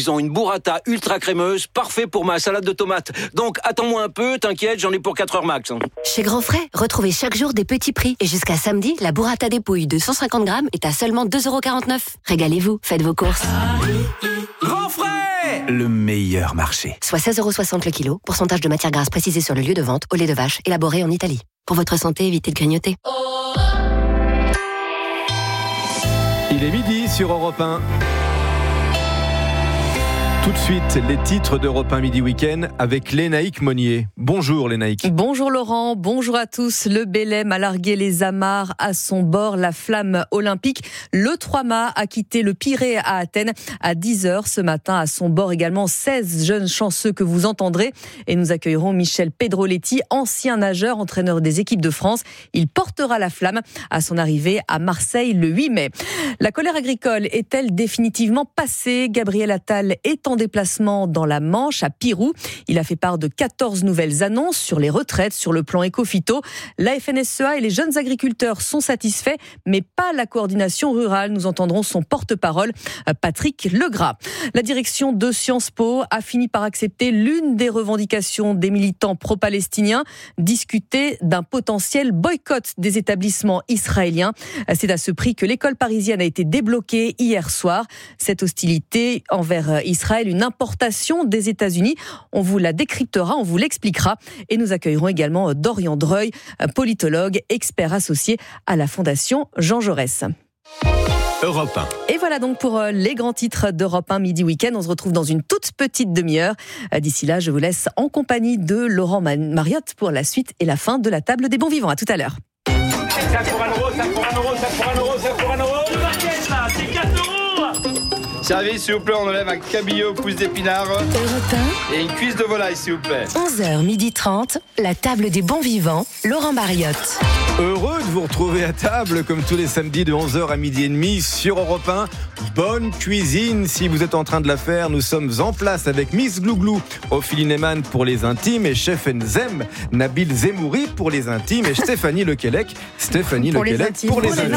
ont une burrata ultra crémeuse, parfait pour ma salade de tomates. Donc attends-moi un peu, t'inquiète, j'en ai pour 4 heures max. Chez Grand Frais, retrouvez chaque jour des petits prix. Et jusqu'à samedi, la burrata des Pouilles de 150 grammes est à seulement 2,49 €. Régalez-vous, faites vos courses. Grand Frais, le meilleur marché. Soit 16,60 € le kilo. Pourcentage de matière grasse précisé sur le lieu de vente au lait de vache, élaboré en Italie. Pour votre santé, évitez de grignoter. Il est midi sur Europe 1. Tout de suite, les titres d'Europe 1 Midi Week-end avec Lénaïque Monnier. Bonjour Lénaïque. Bonjour Laurent, bonjour à tous. Le Belém a largué les amarres à son bord. La flamme olympique, le 3 mâts, a quitté le Pirée à Athènes à 10h ce matin. À son bord également 16 jeunes chanceux que vous entendrez. Et nous accueillerons Michel Pedroletti, ancien nageur, entraîneur des équipes de France. Il portera la flamme à son arrivée à Marseille le 8 mai. La colère agricole est-elle définitivement passée ? Gabriel Attal est en déplacement dans la Manche, à Pirou. Il a fait part de 14 nouvelles annonces sur les retraites, sur le plan éco-phyto. La FNSEA et les jeunes agriculteurs sont satisfaits, mais pas la coordination rurale. Nous entendrons son porte-parole, Patrick Legras. La direction de Sciences Po a fini par accepter l'une des revendications des militants pro-palestiniens, discuter d'un potentiel boycott des établissements israéliens. C'est à ce prix que l'école parisienne a été débloquée hier soir. Cette hostilité envers Israël, une importation des États-Unis. On vous la décryptera, on vous l'expliquera. Et nous accueillerons également Dorian Dreuil, politologue, expert associé à la Fondation Jean Jaurès. Europe 1. Et voilà donc pour les grands titres d'Europe 1 Midi Week-end. On se retrouve dans une toute petite demi-heure. D'ici là, je vous laisse en compagnie de Laurent Mariotte pour la suite et la fin de la table des bons vivants. À tout à l'heure. ça pour 1 euro, ça pour 1 euro, ça pour 1 euro, ça pour 1 euro. Le baguette là, c'est 4 €. Service, s'il vous plaît, on enlève un cabillaud pousse d'épinards et une cuisse de volaille, s'il vous plaît. 11h30, la table des bons vivants, Laurent Mariotte. Heureux de vous retrouver à table comme tous les samedis de 11h à midi et demi sur Europe 1. Bonne cuisine si vous êtes en train de la faire. Nous sommes en place avec Miss Glouglou, Ophélie Neyman pour les intimes et Chef Nzem, Nabil Zemouri pour les intimes et Stéphanie Lequelec pour les intimes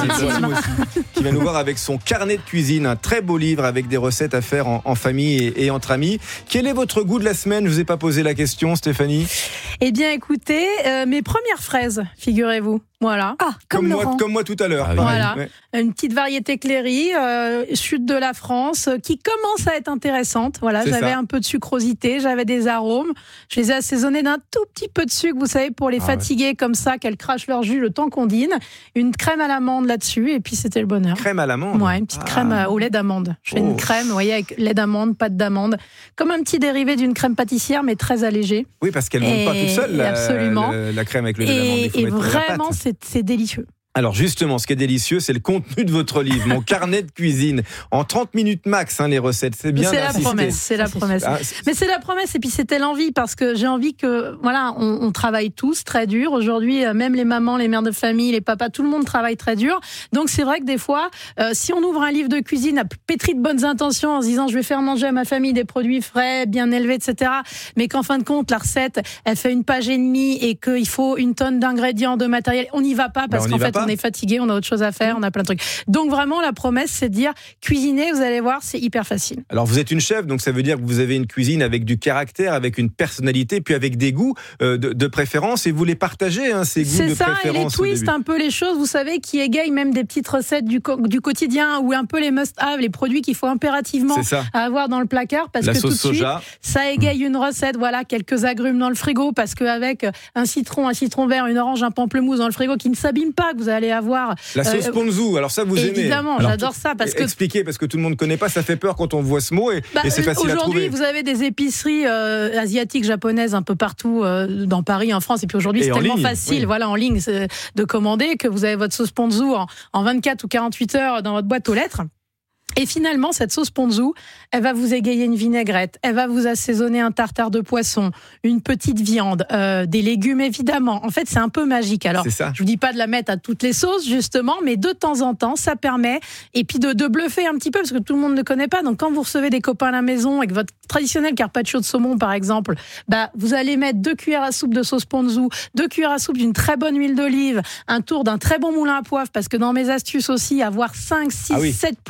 aussi, qui va nous voir avec son carnet de cuisine, un très beau livre avec des recettes à faire en famille et entre amis. Quel est votre goût de la semaine ? Je vous ai pas posé la question, Stéphanie. Eh bien, écoutez, mes premières fraises, figurez-vous. Voilà. Ah, comme moi tout à l'heure. Ah, voilà. Ouais. Une petite variété Cléry, sud de la France, qui commence à être intéressante. Voilà, j'avais un peu de sucrosité, j'avais des arômes. Je les ai assaisonnés d'un tout petit peu de sucre, vous savez, pour les fatiguer comme ça, qu'elles crachent leur jus le temps qu'on dîne. Une crème à l'amande là-dessus, et puis c'était le bonheur. Crème à l'amande ? Ouais, une petite crème au lait d'amande. Je fais une crème, vous voyez, avec lait d'amande, pâte d'amande, comme un petit dérivé d'une crème pâtissière, mais très allégé. Oui, parce qu'elle ne monte pas toute seule, la crème avec le lait d'amande. Et vraiment, c'est délicieux. Alors justement, ce qui est délicieux, c'est le contenu de votre livre, mon carnet de cuisine. En 30 minutes max, les recettes, c'est bien d'insister. C'est la promesse. Mais c'est la promesse, et puis c'était l'envie, parce que j'ai envie que, voilà, on travaille tous très dur. Aujourd'hui, même les mamans, les mères de famille, les papas, tout le monde travaille très dur. Donc c'est vrai que des fois, si on ouvre un livre de cuisine pétri de bonnes intentions, en se disant je vais faire manger à ma famille des produits frais, bien élevés, etc., mais qu'en fin de compte, la recette, elle fait 1 page et demie et qu'il faut 1 tonne d'ingrédients, de matériel, on n'y va pas, parce qu'en fait, on est fatigué, on a autre chose à faire, on a plein de trucs. Donc vraiment, la promesse, c'est de dire cuisiner, vous allez voir, c'est hyper facile. Alors vous êtes une chef, donc ça veut dire que vous avez une cuisine avec du caractère, avec une personnalité, puis avec des goûts de préférence, et vous les partagez, ces goûts de préférence. C'est ça, et les twists, un peu les choses, vous savez, qui égayent même des petites recettes du quotidien, ou un peu les must-have, les produits qu'il faut impérativement avoir dans le placard, parce que tout de suite, ça égaye une recette. Voilà, quelques agrumes dans le frigo, parce qu'avec un citron vert, une orange, un pamplemousse dans le frigo qui ne s'abîme pas, que vous allez avoir la sauce ponzu, alors ça vous aimez. Évidemment, j'adore ça, parce que expliquez, parce que tout le monde ne connaît pas, ça fait peur quand on voit ce mot, et c'est facile à trouver. Aujourd'hui, vous avez des épiceries asiatiques, japonaises un peu partout dans Paris, en France, et puis aujourd'hui c'est tellement facile, en ligne, de commander, que vous avez votre sauce ponzu en 24 ou 48 heures dans votre boîte aux lettres. Et finalement, cette sauce ponzu, elle va vous égayer une vinaigrette, elle va vous assaisonner un tartare de poisson, une petite viande, des légumes évidemment. En fait, c'est un peu magique. Alors, je vous dis pas de la mettre à toutes les sauces justement, mais de temps en temps, ça permet, et puis de bluffer un petit peu, parce que tout le monde ne connaît pas. Donc, quand vous recevez des copains à la maison avec votre traditionnel carpaccio de saumon par exemple, vous allez mettre 2 cuillères à soupe de sauce ponzu, 2 cuillères à soupe d'une très bonne huile d'olive, un tour d'un très bon moulin à poivre, parce que dans mes astuces aussi, avoir 5, 6, 7 poivres.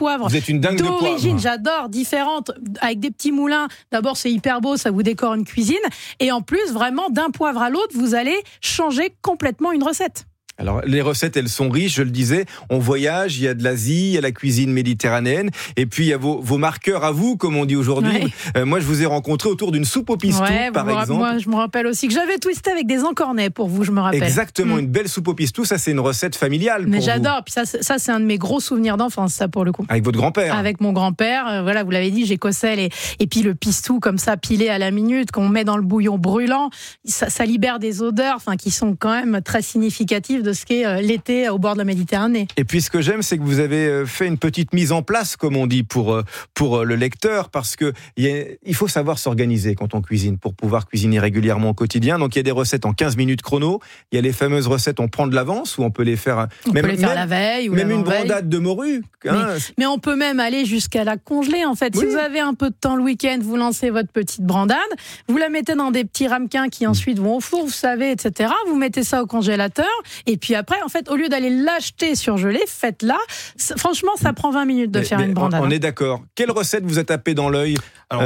une dingue d'origine, de j'adore, différente, avec des petits moulins. D'abord, c'est hyper beau, ça vous décore une cuisine. Et en plus, vraiment, d'un poivre à l'autre, vous allez changer complètement une recette. Alors, les recettes, elles sont riches, je le disais. On voyage, il y a de l'Asie, il y a la cuisine méditerranéenne. Et puis, il y a vos marqueurs à vous, comme on dit aujourd'hui. Ouais. Moi, je vous ai rencontré autour d'une soupe au pistou, par exemple. Moi, je me rappelle aussi que j'avais twisté avec des encornets pour vous, je me rappelle. Exactement, une belle soupe au pistou. Ça, c'est une recette familiale. Mais pour j'adore. vous. Puis ça, c'est un de mes gros souvenirs d'enfance, ça, pour le coup. Avec votre grand-père. Avec mon grand-père. Voilà, vous l'avez dit, j'écossais. Et puis, le pistou, comme ça, pilé à la minute, qu'on met dans le bouillon brûlant, ça libère des odeurs, qui sont quand même très significatives de ce qu'est l'été au bord de la Méditerranée. Et puis ce que j'aime, c'est que vous avez fait une petite mise en place, comme on dit, pour le lecteur, parce que il faut savoir s'organiser quand on cuisine, pour pouvoir cuisiner régulièrement au quotidien. Donc il y a des recettes en 15 minutes chrono, il y a les fameuses recettes on prend de l'avance, où on peut les faire la veille ou même une brandade de morue. Mais on peut même aller jusqu'à la congeler, en fait. Oui. Si vous avez un peu de temps le week-end, vous lancez votre petite brandade, vous la mettez dans des petits ramequins qui ensuite vont au four, vous savez, etc. Vous mettez ça au congélateur, et puis après, en fait, au lieu d'aller l'acheter surgelée, faites-la. Franchement, ça prend 20 minutes de faire une brandade. On est d'accord. Quelle recette vous a tapé dans l'œil, Nabil ?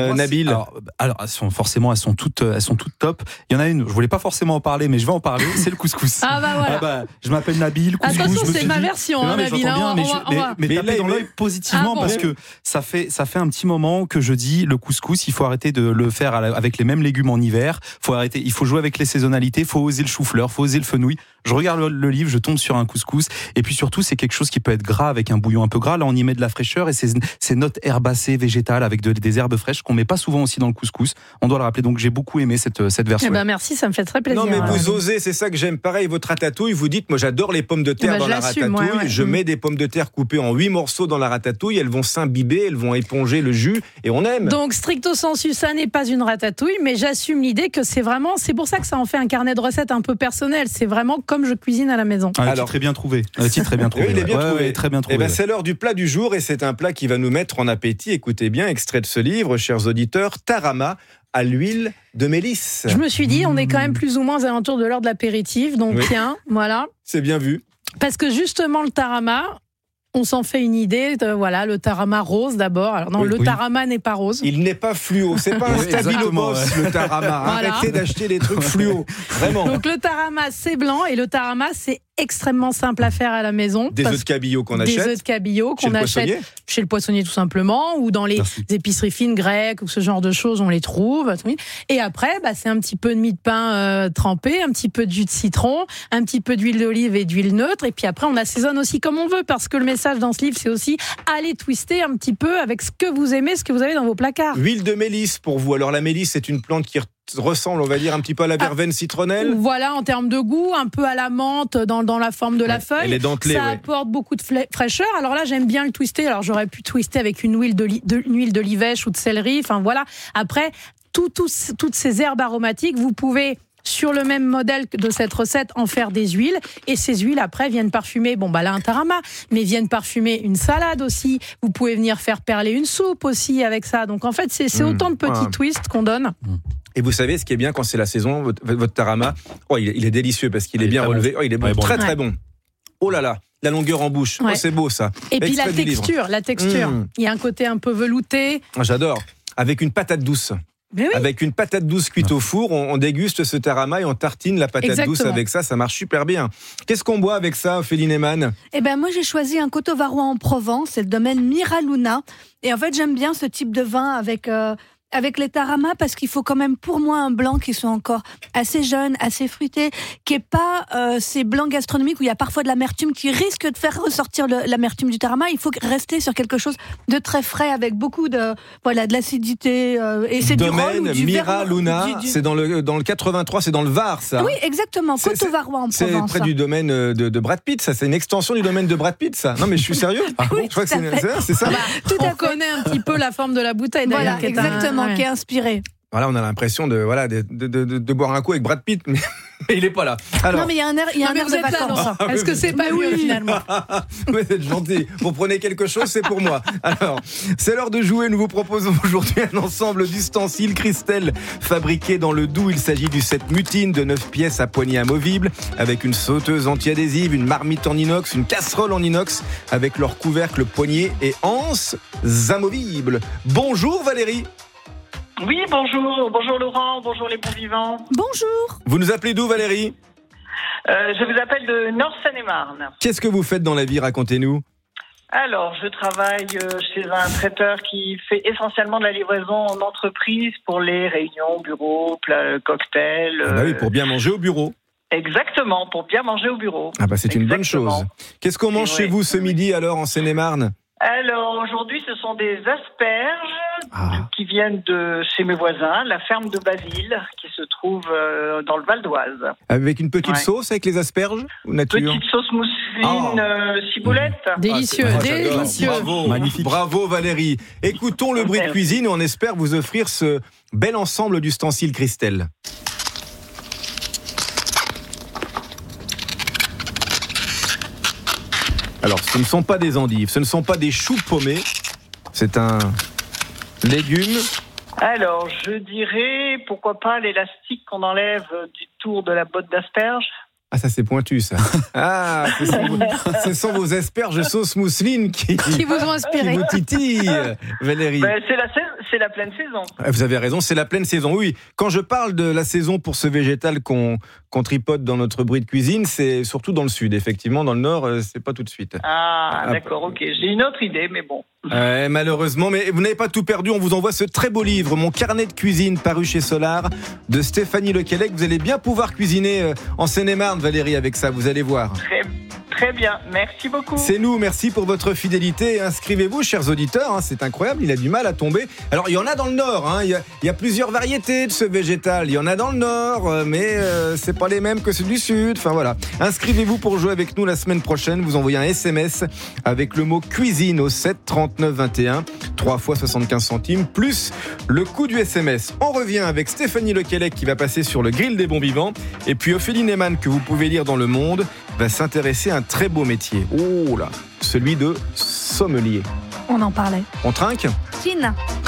Alors, elles sont toutes top. Il y en a une, je voulais pas forcément en parler, mais je vais en parler, c'est le couscous. Voilà. Je m'appelle Nabil, couscous. Attention, c'est ma version, Nabil. Mais tapé dans l'œil positivement, parce que ça fait un petit moment que je dis, le couscous, il faut arrêter de le faire avec les mêmes légumes en hiver. Il faut jouer avec les saisonnalités, il faut oser le chou-fleur, il faut oser le fenouil. Je regarde le livre, je tombe sur un couscous, et puis surtout c'est quelque chose qui peut être gras avec un bouillon un peu gras. Là on y met de la fraîcheur et ces notes herbacées végétales avec des herbes fraîches qu'on met pas souvent aussi dans le couscous. On doit le rappeler. Donc j'ai beaucoup aimé cette version. Merci, ça me fait très plaisir. Non mais vous osez, c'est ça que j'aime. Pareil, votre ratatouille, vous dites moi j'adore les pommes de terre dans la ratatouille. Je mets des pommes de terre coupées en 8 morceaux dans la ratatouille. Elles vont s'imbiber, elles vont éponger le jus et on aime. Donc stricto sensu, ça n'est pas une ratatouille, mais j'assume l'idée que c'est pour ça que ça en fait un carnet de recettes un peu personnel. C'est vraiment comme je cuisine à la maison. Alors très bien trouvé. Le titre est bien trouvé. Oui, il est bien trouvé. Très bien trouvé. C'est l'heure du plat du jour et c'est un plat qui va nous mettre en appétit. Écoutez bien, extrait de ce livre, chers auditeurs, tarama à l'huile de mélisse. Je me suis dit, on est quand même plus ou moins aux alentours de l'heure de l'apéritif, donc tiens, voilà. C'est bien vu. Parce que justement, le tarama, on s'en fait une idée. Le tarama rose d'abord. Alors non, tarama n'est pas rose. Il n'est pas fluo. C'est pas un Stabilobos, le tarama. Arrêtez d'acheter des trucs fluo. Vraiment. Donc le tarama, c'est blanc et le tarama, c'est extrêmement simple à faire à la maison. Des œufs de cabillaud qu'on achète. Des œufs de cabillaud qu'on achète chez le poissonnier tout simplement, ou dans les épiceries fines grecques ou ce genre de choses, on les trouve. Et après, c'est un petit peu de mie de pain trempé, un petit peu de jus de citron, un petit peu d'huile d'olive et d'huile neutre. Et puis après, on assaisonne aussi comme on veut, parce que le message dans ce livre, c'est aussi aller twister un petit peu avec ce que vous aimez, ce que vous avez dans vos placards. Huile de mélisse pour vous. Alors la mélisse, c'est une plante qui ressemble, on va dire, un petit peu à la verveine citronnelle. Voilà, en termes de goût, un peu à la menthe dans la forme de la feuille. Elle est dentelée, ça apporte beaucoup de fraîcheur. Alors là, j'aime bien le twister. Alors j'aurais pu twister avec une huile d'olivèche ou de céleri. Enfin voilà. Après, toutes ces herbes aromatiques, vous pouvez, sur le même modèle de cette recette, en faire des huiles. Et ces huiles, après, viennent parfumer, un tarama, mais viennent parfumer une salade aussi. Vous pouvez venir faire perler une soupe aussi avec ça. Donc en fait, c'est autant de petits twists qu'on donne. Et vous savez, ce qui est bien quand c'est la saison, votre tarama, il est délicieux parce qu'il est bien relevé. Bon. Il est bon, très très bon. Oh là là, la longueur en bouche. Oh, c'est beau ça. Et puis la texture. Il y a un côté un peu velouté. J'adore. Avec une patate douce. Oui. Avec une patate douce cuite au four, on déguste ce tarama et on tartine la patate douce avec ça. Ça marche super bien. Qu'est-ce qu'on boit avec ça, Ophélie Neyman ? Moi, j'ai choisi un Cotovarois en Provence. C'est le domaine Miraluna. Et en fait, j'aime bien ce type de vin avec les taramas, parce qu'il faut quand même pour moi un blanc qui soit encore assez jeune, assez fruité, qui est pas ces blancs gastronomiques où il y a parfois de l'amertume qui risque de faire ressortir l'amertume du tarama. Il faut rester sur quelque chose de très frais avec beaucoup de l'acidité et c'est domaine du rhum ou du Miraluna, c'est dans le 83, c'est dans le Var ça. Oui, exactement, Cotovarois en Provence. C'est près du domaine de Brad Pitt, ça, c'est une extension du domaine de Brad Pitt ça. Non mais je suis sérieux. Oui, je crois que c'est ça. On connaît un petit peu la forme de la bouteille d'ailleurs. Voilà, exactement. Qui est inspiré. Voilà, on a l'impression de boire un coup avec Brad Pitt. Mais Mais il est pas là. Alors... Non, mais il y a un air de vacances. Est-ce que c'est pas mieux finalement? Vous êtes gentil. Vous prenez quelque chose, c'est pour moi. Alors, c'est l'heure de jouer. Nous vous proposons aujourd'hui un ensemble d'ustensiles Christelle fabriqués dans le Doubs. Il s'agit du set Mutine de 9 pièces à poignée amovible avec une sauteuse anti-adhésive, une marmite en inox, une casserole en inox avec leur couvercle, poignée et anses amovibles. Bonjour Valérie. Oui, bonjour. Bonjour Laurent, bonjour les bons vivants. Bonjour. Vous nous appelez d'où Valérie? Je vous appelle de Nord-Seine-et-Marne. Qu'est-ce que vous faites dans la vie? Racontez-nous. Alors, je travaille chez un traiteur qui fait essentiellement de la livraison en entreprise pour les réunions, bureaux, plats, cocktails. Ah bah oui, pour bien manger au bureau. Exactement, pour bien manger au bureau. Ah bah c'est une bonne chose. Qu'est-ce qu'on mange chez vous ce midi alors en Seine-et-Marne? Alors aujourd'hui, ce sont des asperges qui viennent de chez mes voisins, la ferme de Basile, qui se trouve dans le Val d'Oise. Avec une petite sauce avec les asperges ou nature? Petite sauce mousseline, ciboulette. Délicieux, délicieux. Bravo, magnifique. Bravo Valérie. Écoutons le bruit de cuisine et on espère vous offrir ce bel ensemble d'ustensiles Christelle. Alors, ce ne sont pas des endives, ce ne sont pas des choux paumés, c'est un légume. Alors, je dirais, pourquoi pas l'élastique qu'on enlève du tour de la botte d'asperges. Ah, ça c'est pointu ça. Ah, ce sont vos asperges sauce mousseline qui vous ont inspiré. Qui vous titillent, Valérie. Ben, c'est la pleine saison. Vous avez raison, c'est la pleine saison. Oui, quand je parle de la saison pour ce végétal qu'on tripote dans notre bruit de cuisine, c'est surtout dans le sud. Effectivement, dans le nord, c'est pas tout de suite. Ah, d'accord, ok. J'ai une autre idée, mais bon. Malheureusement, mais vous n'avez pas tout perdu. On vous envoie ce très beau livre, Mon carnet de cuisine, paru chez Solar, de Stéphanie Lequelec. Vous allez bien pouvoir cuisiner en Seine-et-Marne, Valérie, avec ça. Vous allez voir. Très bien, merci beaucoup. C'est nous, merci pour votre fidélité. Inscrivez-vous, chers auditeurs, hein, c'est incroyable, il a du mal à tomber. Alors, il y en a dans le Nord, hein, il y a plusieurs variétés de ce végétal. Il y en a dans le Nord, mais c'est pas les mêmes que ceux du Sud. Enfin, voilà. Inscrivez-vous pour jouer avec nous la semaine prochaine. Vous envoyez un SMS avec le mot cuisine au 7 39 21, 3 fois 75 centimes, plus le coût du SMS. On revient avec Stéphanie Lequelec qui va passer sur le grill des bons vivants. Et puis Ophélie Neyman, que vous pouvez lire dans Le Monde, va s'intéresser à un très beau métier. Oh là, celui de sommelier. On en parlait. On trinque? Chine.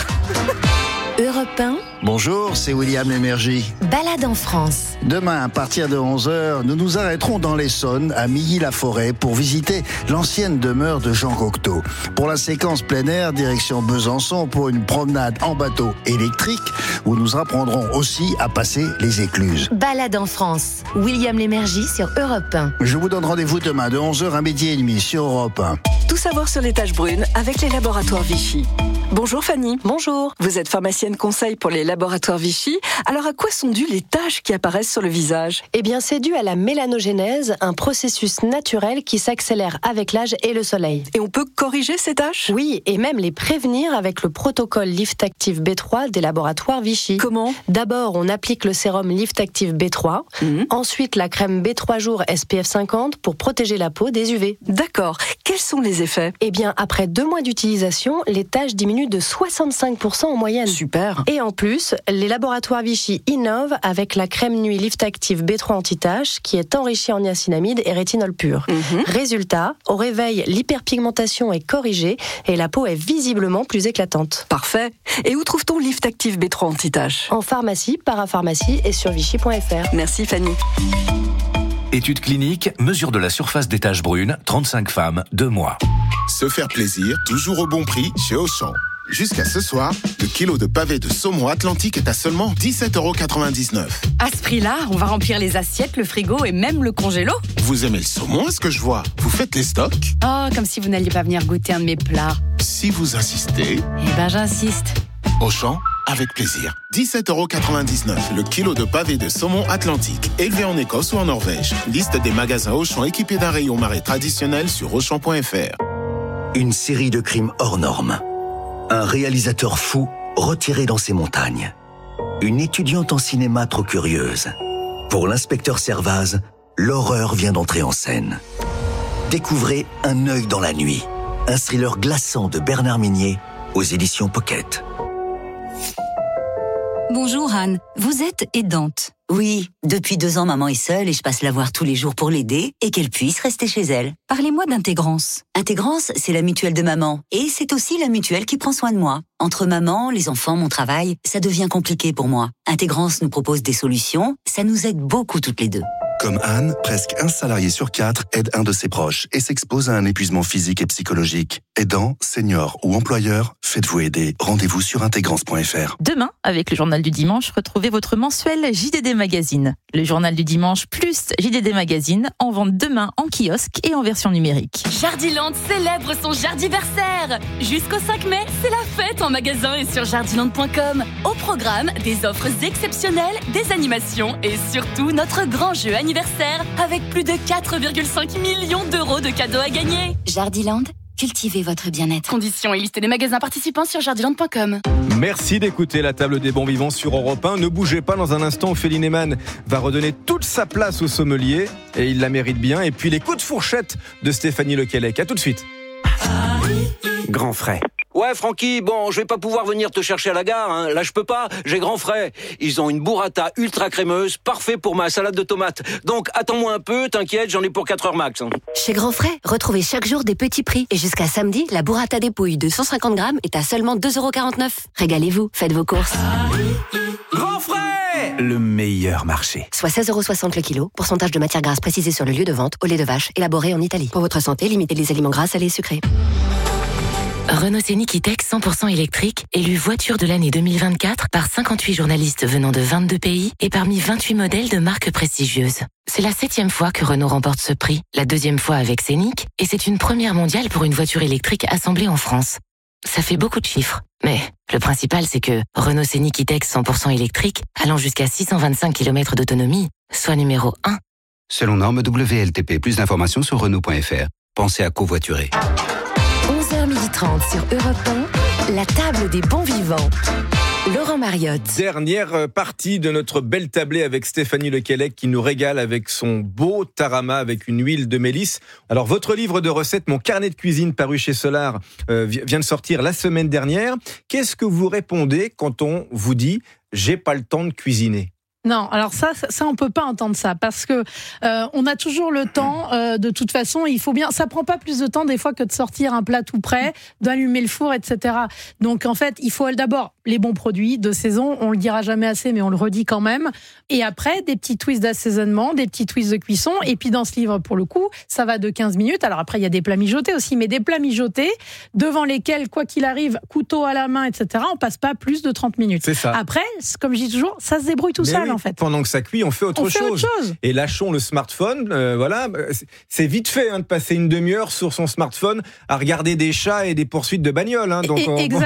Europe 1. Bonjour, c'est William Lémergie. Balade en France. Demain, à partir de 11h, nous nous arrêterons dans l'Essonne, à Milly-la-Forêt, pour visiter l'ancienne demeure de Jean Cocteau. Pour la séquence plein air, direction Besançon, pour une promenade en bateau électrique, où nous apprendrons aussi à passer les écluses. Balade en France. William Lémergie sur Europe 1. Je vous donne rendez-vous demain de 11h à 12h30 sur Europe 1. Tout savoir sur les taches brunes avec les laboratoires Vichy. Bonjour Fanny. Bonjour. Vous êtes pharmacienne conseil pour les laboratoires Vichy. Alors à quoi sont dues les taches qui apparaissent sur le visage? Eh bien c'est dû à la mélanogénèse, un processus naturel qui s'accélère avec l'âge et le soleil. Et on peut corriger ces taches? Oui, et même les prévenir avec le protocole Lift Active B3 des laboratoires Vichy. Comment? D'abord, on applique le sérum Lift Active B3, ensuite la crème B3 jours SPF 50 pour protéger la peau des UV. D'accord. Quels sont les effets? Eh bien, après 2 mois d'utilisation, les taches diminuent de 65% en moyenne. Super. Et en plus, les laboratoires Vichy innovent avec la crème nuit Lift Active B3 anti-taches qui est enrichie en niacinamide et rétinol pur. Résultat, au réveil, l'hyperpigmentation est corrigée et la peau est visiblement plus éclatante. Parfait. Et où trouve-t-on Lift Active B3 anti-taches? En pharmacie, parapharmacie et sur vichy.fr. Merci Fanny. Étude clinique, mesure de la surface des taches brunes, 35 femmes, 2 mois. Se faire plaisir, toujours au bon prix chez Auchan. Jusqu'à ce soir, le kilo de pavé de saumon Atlantique est à seulement 17,99 €. À ce prix-là, on va remplir les assiettes, le frigo et même le congélo. Vous aimez le saumon, est-ce que je vois? Vous faites les stocks? Oh, comme si vous n'alliez pas venir goûter un de mes plats. Si vous insistez... Eh ben j'insiste. Auchan, avec plaisir. 17,99 € le kilo de pavé de saumon Atlantique, élevé en Écosse ou en Norvège. Liste des magasins Auchan équipés d'un rayon marais traditionnel sur Auchan.fr. Une série de crimes hors normes. Un réalisateur fou retiré dans ses montagnes. Une étudiante en cinéma trop curieuse. Pour l'inspecteur Servaz, l'horreur vient d'entrer en scène. Découvrez Un œil dans la nuit, un thriller glaçant de Bernard Minier aux éditions Pocket. Bonjour Anne, vous êtes aidante. Oui, depuis 2 ans, maman est seule et je passe la voir tous les jours pour l'aider et qu'elle puisse rester chez elle. Parlez-moi d'Intégrance. Intégrance, c'est la mutuelle de maman et c'est aussi la mutuelle qui prend soin de moi. Entre maman, les enfants, mon travail, ça devient compliqué pour moi. Intégrance nous propose des solutions, ça nous aide beaucoup toutes les deux. Comme Anne, presque 1 salarié sur 4 aide un de ses proches et s'expose à un épuisement physique et psychologique. Aidant, senior ou employeur, faites-vous aider. Rendez-vous sur intégrance.fr. Demain, avec le Journal du Dimanche, retrouvez votre mensuel JDD Magazine. Le Journal du Dimanche plus JDD Magazine en vente demain en kiosque et en version numérique. Jardiland célèbre son jardiversaire. Jusqu'au 5 mai, c'est la fête en magasin et sur jardiland.com. Au programme, des offres exceptionnelles, des animations et surtout notre grand jeu anniversaire avec plus de 4,5 millions d'euros de cadeaux à gagner. Jardiland, cultivez votre bien-être. Conditions et liste des magasins participants sur jardiland.com. Merci d'écouter la table des bons vivants sur Europe 1. Ne bougez pas, dans un instant, Ophélie Neyman va redonner toute sa place au sommelier et il la mérite bien. Et puis les coups de fourchette de Stéphanie Lequelec. À tout de suite. Grand frais. Ouais, Francky, bon, je vais pas pouvoir venir te chercher à la gare, hein. Là, je peux pas, j'ai grand frais. Ils ont une burrata ultra crémeuse, parfait pour ma salade de tomates. Donc, attends-moi un peu, t'inquiète, j'en ai pour 4 heures max. Hein. Chez Grand Frais, retrouvez chaque jour des petits prix. Et jusqu'à samedi, la burrata des Pouilles de 150 grammes est à seulement 2,49 €. Régalez-vous, faites vos courses. Grand frais, le meilleur marché. Soit 16,60 € le kilo. Pourcentage de matière grasse précisé sur le lieu de vente au lait de vache, élaboré en Italie. Pour votre santé, limitez les aliments gras, salés et sucrés. Renault Scénic E-Tech 100% électrique, élu voiture de l'année 2024 par 58 journalistes venant de 22 pays et parmi 28 modèles de marques prestigieuses. C'est la 7e fois que Renault remporte ce prix, la 2e fois avec Scénic, et c'est une première mondiale pour une voiture électrique assemblée en France. Ça fait beaucoup de chiffres, mais le principal c'est que Renault Scénic E-Tech 100% électrique, allant jusqu'à 625 km d'autonomie, soit numéro 1. Selon norme WLTP, plus d'informations sur Renault.fr. Pensez à covoiturer. 11h30 sur Europe 1, la table des bons vivants. Laurent Mariotte. Dernière partie de notre belle tablée avec Stéphanie Lequelec qui nous régale avec son beau tarama avec une huile de mélisse. Alors votre livre de recettes, mon carnet de cuisine paru chez Solar, vient de sortir la semaine dernière. Qu'est-ce que vous répondez quand on vous dit « j'ai pas le temps de cuisiner » ? Non, alors ça on peut pas entendre ça parce que on a toujours le temps. De toute façon, il faut bien. Ça prend pas plus de temps des fois que de sortir un plat tout prêt, d'allumer le four, etc. Donc en fait, il faut d'abord les bons produits de saison. On le dira jamais assez, mais on le redit quand même. Et après, des petits twists d'assaisonnement, des petits twists de cuisson. Et puis dans ce livre, pour le coup, ça va de 15 minutes. Alors après, il y a des plats mijotés aussi, mais des plats mijotés devant lesquels, quoi qu'il arrive, couteau à la main, etc. On passe pas plus de 30 minutes. C'est ça. Après, comme je dis toujours, ça se débrouille tout seul. Oui, en fait. Pendant que ça cuit, on fait autre chose. Et lâchons le smartphone. Voilà, c'est vite fait de passer une demi-heure sur son smartphone à regarder des chats et des poursuites de bagnoles. Donc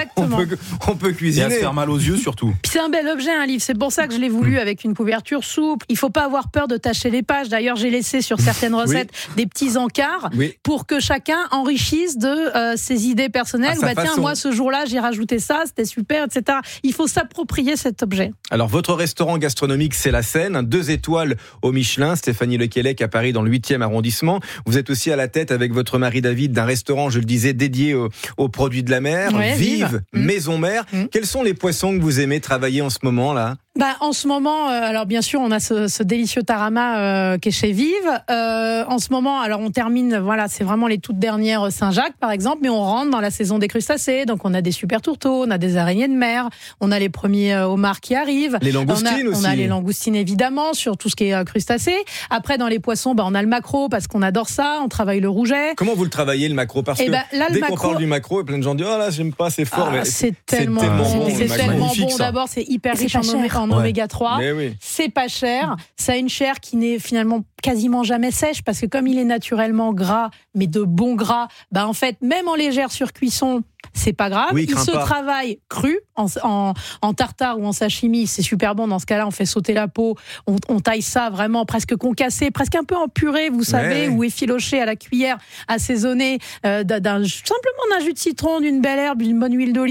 on peut cuisiner. Et à se faire mal aux yeux surtout. Puis c'est un bel objet, un livre. C'est pour ça que je l'ai voulu avec une couverture souple. Il faut pas avoir peur de tacher les pages. D'ailleurs, j'ai laissé sur certaines recettes des petits encarts pour que chacun enrichisse de ses idées personnelles. Tiens, moi ce jour-là, j'ai rajouté ça, c'était super, etc. Il faut s'approprier cet objet. Alors votre restaurant gastronomique, c'est la Seine, 2 étoiles au Michelin, Stéphanie Lequelec à Paris dans le 8e arrondissement. Vous êtes aussi à la tête avec votre mari David d'un restaurant, je le disais, dédié aux produits de la mer, Vive, Maison Mère. Quels sont les poissons que vous aimez travailler en ce moment là ? En ce moment, alors bien sûr, on a ce délicieux tarama qui est chez Vive. En ce moment, alors on termine, voilà, c'est vraiment les toutes dernières Saint-Jacques par exemple, mais on rentre dans la saison des crustacés. Donc on a des super tourteaux, on a des araignées de mer, on a les premiers homards qui arrivent. Les langoustines aussi. On a les langoustines évidemment sur tout ce qui est crustacés. Après dans les poissons, on a le maquereau parce qu'on adore ça. On travaille le rouget. Comment vous le travaillez le maquereau ? Parce que là, dès qu'on parle du maquereau, plein de gens disent oh là j'aime pas, c'est fort. Mais c'est tellement bon. C'est tellement bon. D'abord c'est hyper riche en oméga 3, c'est pas cher, ça a une chair qui n'est finalement quasiment jamais sèche parce que comme il est naturellement gras, mais de bon gras, en fait même en légère surcuisson, c'est pas grave. Il se travaille cru en tartare ou en sashimi, c'est super bon. Dans ce cas-là, on fait sauter la peau, on taille ça vraiment presque concassé, presque un peu en purée, vous savez, ou effiloché à la cuillère, assaisonné simplement d'un jus de citron, d'une belle herbe, d'une bonne huile d'olive.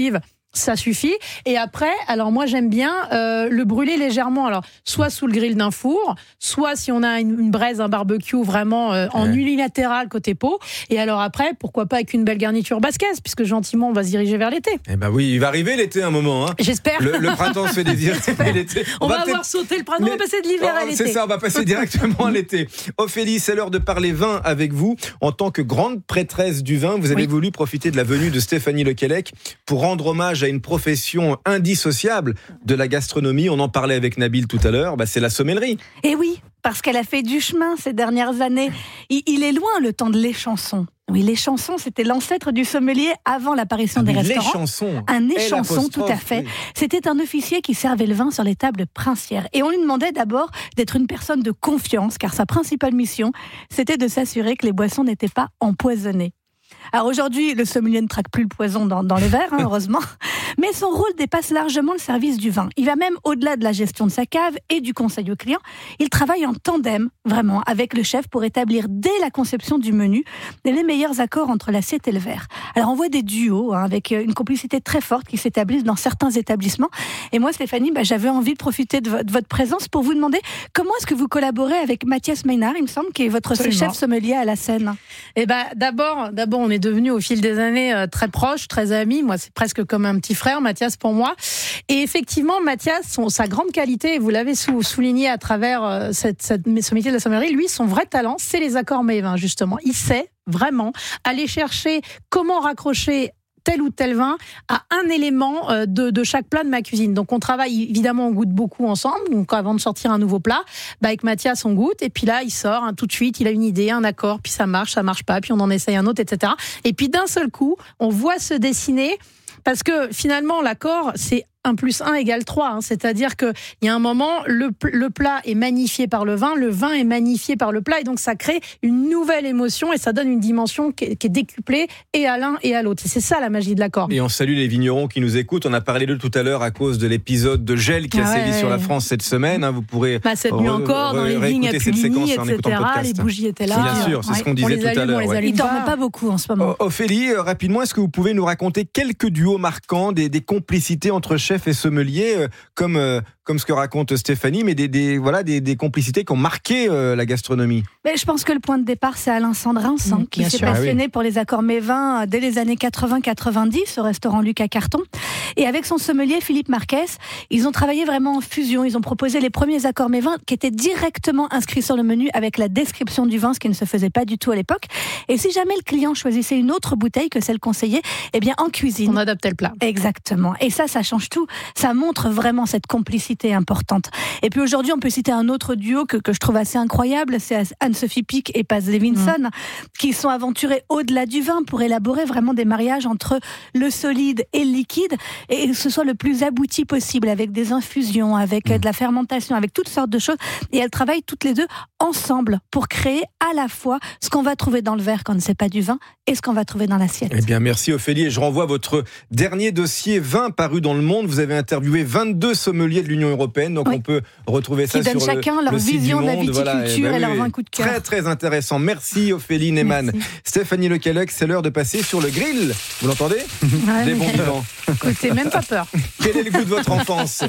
Ça suffit. Et après, alors moi j'aime bien le brûler légèrement. Alors soit sous le grill d'un four, soit si on a une braise, un barbecue vraiment en unilatéral côté peau. Et alors après, pourquoi pas avec une belle garniture basquaise, puisque gentiment on va se diriger vers l'été. Eh ben oui, il va arriver l'été un moment. Hein. J'espère. Le printemps se fait désirer. L'été. On va avoir sauté le printemps, on va passer de l'hiver à l'été. C'est ça, on va passer directement à l'été. Ophélie, c'est l'heure de parler vin avec vous. En tant que grande prêtresse du vin, vous avez voulu profiter de la venue de Stéphanie Lequelec pour rendre hommage à une profession indissociable de la gastronomie. On en parlait avec Nabil tout à l'heure, c'est la sommellerie. Et oui, parce qu'elle a fait du chemin ces dernières années. Il est loin le temps de l'échanson. Oui, l'échanson, c'était l'ancêtre du sommelier avant l'apparition des restaurants. L'échanson. Un échanson, tout à fait. Oui. C'était un officier qui servait le vin sur les tables princières. Et on lui demandait d'abord d'être une personne de confiance, car sa principale mission, c'était de s'assurer que les boissons n'étaient pas empoisonnées. Alors aujourd'hui, le sommelier ne traque plus le poison dans les verres, heureusement. Mais son rôle dépasse largement le service du vin. Il va même au-delà de la gestion de sa cave et du conseil au client. Il travaille en tandem, vraiment, avec le chef pour établir dès la conception du menu les meilleurs accords entre l'assiette et le verre. Alors on voit des duos avec une complicité très forte qui s'établissent dans certains établissements. Et moi, Stéphanie, j'avais envie de profiter de votre présence pour vous demander comment est-ce que vous collaborez avec Mathias Maynard, il me semble, qui est votre chef sommelier à la Seine. Eh d'abord, on est devenus au fil des années très proches, très amis. Moi, c'est presque comme un petit frère, Mathias, pour moi. Et effectivement, Mathias, sa grande qualité, et vous l'avez souligné à travers ce métier de la sommellerie, lui, son vrai talent, c'est les accords mets-vins, justement. Il sait vraiment aller chercher comment raccrocher tel ou tel vin à un élément de chaque plat de ma cuisine. Donc on travaille, évidemment, on goûte beaucoup ensemble. Donc avant de sortir un nouveau plat, avec Mathias on goûte, et puis là il sort tout de suite, il a une idée, un accord, puis ça marche pas, puis on en essaye un autre, etc. Et puis d'un seul coup, on voit se dessiner, parce que finalement l'accord, c'est 1 + 1 = 3, c'est-à-dire qu'il y a un moment, le plat est magnifié par le vin est magnifié par le plat, et donc ça crée une nouvelle émotion et ça donne une dimension qui est décuplée et à l'un et à l'autre. Et c'est ça la magie de l'accord. Et on salue les vignerons qui nous écoutent. On a parlé d'eux tout à l'heure à cause de l'épisode de gel qui a sévi sur la France cette semaine. Vous pourrez cette nuit encore dans les vignes à Puligny, etc. Les bougies étaient là. Bien sûr, c'est ce qu'on disait tout à l'heure. Ils dorment pas beaucoup en ce moment. Ophélie, rapidement, est-ce que vous pouvez nous raconter quelques duos marquants, des complicités entre chef et sommelier, comme ce que raconte Stéphanie, mais des complicités qui ont marqué la gastronomie? Mais je pense que le point de départ, c'est Alain Sandrin, qui s'est passionné pour les accords mets-vins dès les années 80-90 au restaurant Luc à Carton. Et avec son sommelier Philippe Marquez, ils ont travaillé vraiment en fusion. Ils ont proposé les premiers accords mets-vins qui étaient directement inscrits sur le menu avec la description du vin, ce qui ne se faisait pas du tout à l'époque. Et si jamais le client choisissait une autre bouteille que celle conseillée, en cuisine, on adaptait le plat. Exactement. Et ça change tout. Ça montre vraiment cette complicité importante. Et puis aujourd'hui, on peut citer un autre duo que je trouve assez incroyable, c'est Anne-Sophie Pic et Paz Levinson, qui sont aventurés au-delà du vin pour élaborer vraiment des mariages entre le solide et le liquide, et que ce soit le plus abouti possible, avec des infusions, avec de la fermentation, avec toutes sortes de choses. Et elles travaillent toutes les deux ensemble pour créer à la fois ce qu'on va trouver dans le verre quand c'est pas du vin et ce qu'on va trouver dans l'assiette. Eh bien, merci Ophélie. Et je renvoie votre dernier dossier vin paru dans Le Monde. Vous avez interviewé 22 sommeliers de l'Union européenne, donc on peut retrouver ça sur le site du Monde. Qui donnent chacun leur vision de la viticulture et leur vin coup de cœur. Très très intéressant. Merci Ophélie Neyman. Stéphanie Lequelec, c'est l'heure de passer sur le grill. Vous l'entendez? Des bons vivants. Écoutez, même pas peur. Quel est le goût de votre enfance?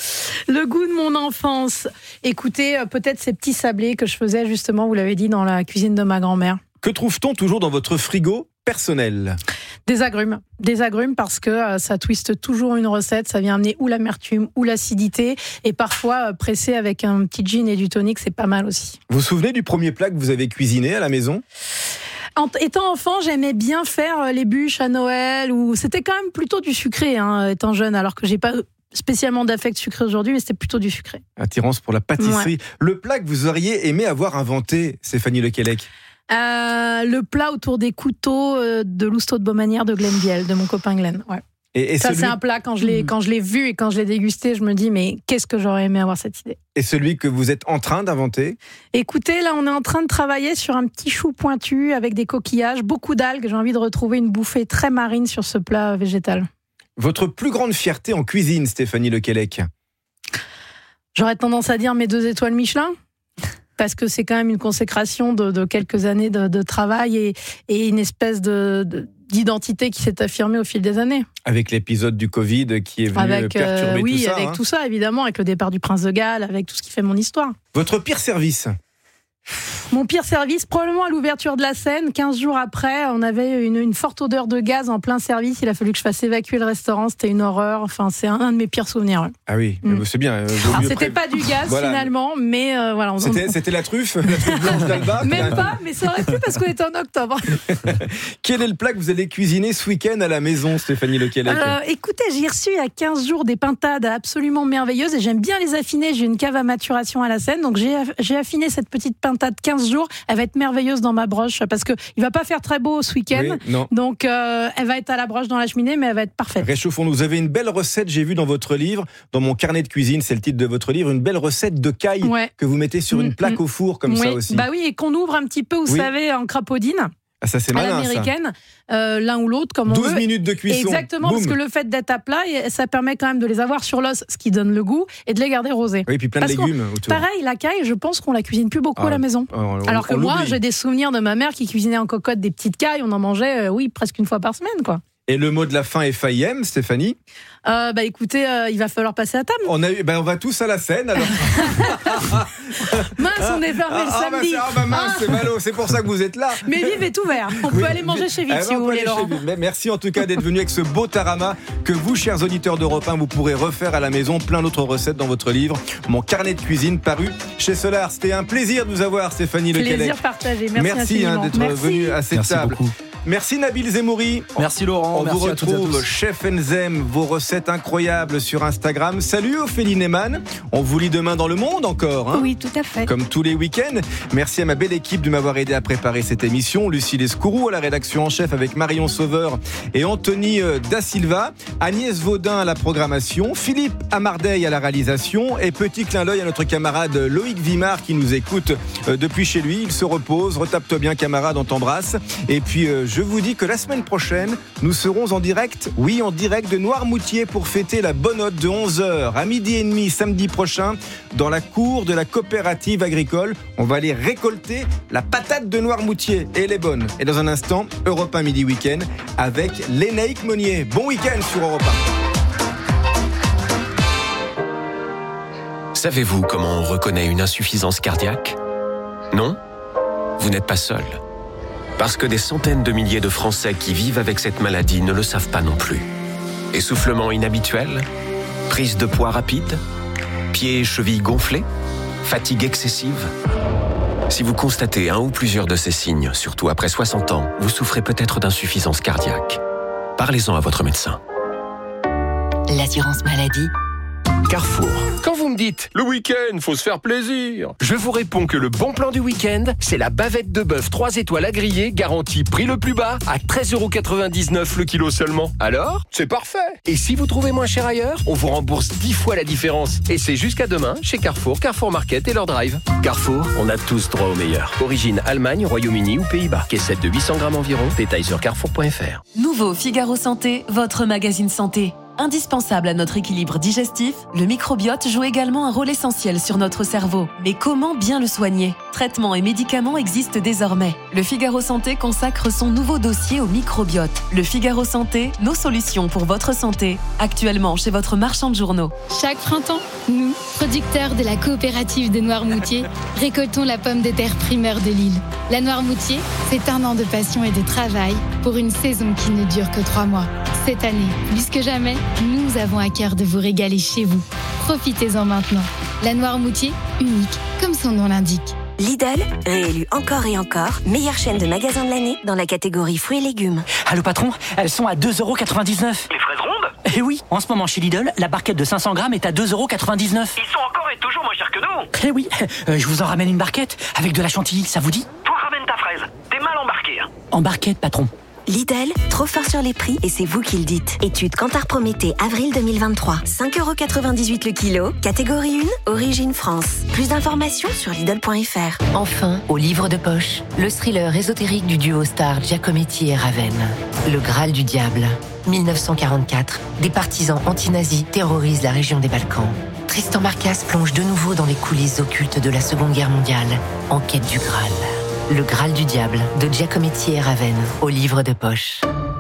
Le goût de mon enfance. Écoutez, peut-être ces petits sablés que je faisais justement, vous l'avez dit, dans la cuisine de ma grand-mère. Que trouve-t-on toujours dans votre frigo personnel? Des agrumes parce que ça twiste toujours une recette, ça vient amener ou l'amertume ou l'acidité, et parfois pressé avec un petit gin et du tonic, c'est pas mal aussi. Vous vous souvenez du premier plat que vous avez cuisiné à la maison? Étant enfant, j'aimais bien faire les bûches à Noël, ou c'était quand même plutôt du sucré, étant jeune, alors que j'ai pas spécialement d'affect sucré aujourd'hui, mais c'était plutôt du sucré. Attirance pour la pâtisserie. Le plat que vous auriez aimé avoir inventé, Stéphanie Lequelec? Le plat autour des couteaux de l'Ousteau de Baumanière de Glenn Biel, de mon copain Glenn. Ouais. Et ça, c'est un plat, quand je l'ai vu et quand je l'ai dégusté, je me dis, mais qu'est-ce que j'aurais aimé avoir cette idée. Et celui que vous êtes en train d'inventer? Écoutez, là, on est en train de travailler sur un petit chou pointu avec des coquillages, beaucoup d'algues. J'ai envie de retrouver une bouffée très marine sur ce plat végétal. Votre plus grande fierté en cuisine, Stéphanie Lequelec? J'aurais tendance à dire mes 2 étoiles Michelin. Parce que c'est quand même une consécration de quelques années de travail et une espèce de d'identité qui s'est affirmée au fil des années. Avec l'épisode du Covid qui est venu perturber tout ça. Oui, avec tout ça, évidemment, avec le départ du prince de Galles, avec tout ce qui fait mon histoire. Votre pire service ? Mon pire service, probablement à l'ouverture de la scène. 15 jours après, on avait une forte odeur de gaz en plein service. Il a fallu que je fasse évacuer le restaurant. C'était une horreur. Enfin, c'est un de mes pires souvenirs. Ah oui, c'est bien. Alors, c'était pas du gaz finalement, mais voilà. C'était la truffe blanche d'Alba. Même pas, mais ça aurait pu parce qu'on était en octobre. Quel est le plat que vous allez cuisiner ce week-end à la maison, Stéphanie Lequelec ? Écoutez, j'ai reçu il y a 15 jours des pintades absolument merveilleuses et j'aime bien les affiner. J'ai une cave à maturation à la Seine, donc j'ai affiné cette petite pintade 15 jours. Elle va être merveilleuse dans ma broche parce que il va pas faire très beau ce week-end. Oui, donc elle va être à la broche dans la cheminée, mais elle va être parfaite. Réchauffons-nous. Vous avez une belle recette, j'ai vu dans votre livre, dans mon carnet de cuisine, c'est le titre de votre livre, une belle recette de caille que vous mettez sur une plaque au four comme ça aussi. Bah oui, et qu'on ouvre un petit peu, vous savez, en crapaudine. Ah, ça c'est malin, à l'américaine, l'un ou l'autre, comme on veut. 12 minutes de cuisson. Exactement, parce que le fait d'être à plat, ça permet quand même de les avoir sur l'os, ce qui donne le goût, et de les garder rosés. Oui, puis plein de légumes autour. Pareil, la caille, je pense qu'on la cuisine plus beaucoup à la maison. Alors que moi, j'ai des souvenirs de ma mère qui cuisinait en cocotte des petites cailles, on en mangeait, presque une fois par semaine, quoi. Et le mot de la fin est FAIM, Stéphanie ? Écoutez, il va falloir passer à table. On va tous à la scène alors. Mince, on est fermé le samedi. Mince, c'est malo, c'est pour ça que vous êtes là. Mais Vive est ouvert. On peut aller manger chez Vive si vous voulez, Laurent. Merci en tout cas d'être venu avec ce beau tarama que vous, chers auditeurs d'Europe 1, vous pourrez refaire à la maison. Plein d'autres recettes dans votre livre, Mon carnet de cuisine, paru chez Solar. C'était un plaisir de vous avoir, Stéphanie Lequelec. Plaisir partagé. Merci d'être venu à cette table. Beaucoup. Merci Nabil Zemouri. Merci Laurent. On vous retrouve Chef Nzem, vos recettes incroyables sur Instagram. Salut Ophélie Neyman. On vous lit demain dans Le Monde encore. Oui, tout à fait. Comme tous les week-ends. Merci à ma belle équipe de m'avoir aidé à préparer cette émission. Lucie Lescourou à la rédaction en chef avec Marion Sauveur et Anthony Da Silva. Agnès Vaudin à la programmation. Philippe Amardeil à la réalisation. Et petit clin d'œil à notre camarade Loïc Vimard qui nous écoute depuis chez lui. Il se repose. Retape-toi bien camarade, on t'embrasse. Et puis je vous dis que la semaine prochaine, nous serons en direct de Noirmoutier pour fêter la bonne hôte de 11h à 12h30 samedi prochain dans la cour de la coopérative agricole. On va aller récolter la patate de Noirmoutier et elle est bonne. Et dans un instant, Europe 1 Midi Week-end avec Lénaïque Monnier. Bon week-end sur Europe 1. Savez-vous comment on reconnaît une insuffisance cardiaque ? Non ? Vous n'êtes pas seul. Parce que des centaines de milliers de Français qui vivent avec cette maladie ne le savent pas non plus. Essoufflement inhabituel ? Prise de poids rapide ? Pieds et chevilles gonflés ? Fatigue excessive ? Si vous constatez un ou plusieurs de ces signes, surtout après 60 ans, vous souffrez peut-être d'insuffisance cardiaque. Parlez-en à votre médecin. L'assurance maladie. Carrefour. Quand vous me dites « le week-end, faut se faire plaisir », je vous réponds que le bon plan du week-end, c'est la bavette de bœuf 3 étoiles à griller, garantie prix le plus bas, à 13,99€ le kilo seulement. Alors, c'est parfait. Et si vous trouvez moins cher ailleurs, on vous rembourse 10 fois la différence. Et c'est jusqu'à demain chez Carrefour, Carrefour Market et leur drive. Carrefour, on a tous droit au meilleur. Origine Allemagne, Royaume-Uni ou Pays-Bas. Caissette de 800 grammes environ. Détails sur carrefour.fr. Nouveau Figaro Santé, votre magazine santé. Indispensable à notre équilibre digestif, le microbiote joue également un rôle essentiel sur notre cerveau. Mais comment bien le soigner ? Traitements et médicaments existent désormais. Le Figaro Santé consacre son nouveau dossier au microbiote. Le Figaro Santé, nos solutions pour votre santé. Actuellement chez votre marchand de journaux. Chaque printemps, nous, producteurs de la coopérative de Noirmoutier, récoltons la pomme de terre primeur de l'île. La Noirmoutier, c'est un an de passion et de travail pour une saison qui ne dure que 3 mois. Cette année, plus que jamais, nous avons à cœur de vous régaler chez vous. Profitez-en maintenant. La Noirmoutier, unique, comme son nom l'indique. Lidl, réélu encore et encore, meilleure chaîne de magasins de l'année dans la catégorie fruits et légumes. Allô patron, elles sont à 2,99€. Les fraises rondes ? Eh oui, en ce moment chez Lidl, la barquette de 500 grammes est à 2,99€. Ils sont encore et toujours moins chers que nous. Eh oui, je vous en ramène une barquette avec de la chantilly, ça vous dit ? Toi ramène ta fraise, t'es mal embarqué. En barquette patron. Lidl, trop fort sur les prix et c'est vous qui le dites. Étude Kantar Prométhée, avril 2023. 5,98€ le kilo, catégorie 1, origine France. Plus d'informations sur Lidl.fr. Enfin, au livre de poche, le thriller ésotérique du duo star Giacometti et Raven. Le Graal du diable. 1944. Des partisans anti-nazis terrorisent la région des Balkans. Tristan Marcas plonge de nouveau dans les coulisses occultes de la Seconde Guerre mondiale, en quête du Graal. Le Graal du diable, de Giacometti et Raven, au livre de poche.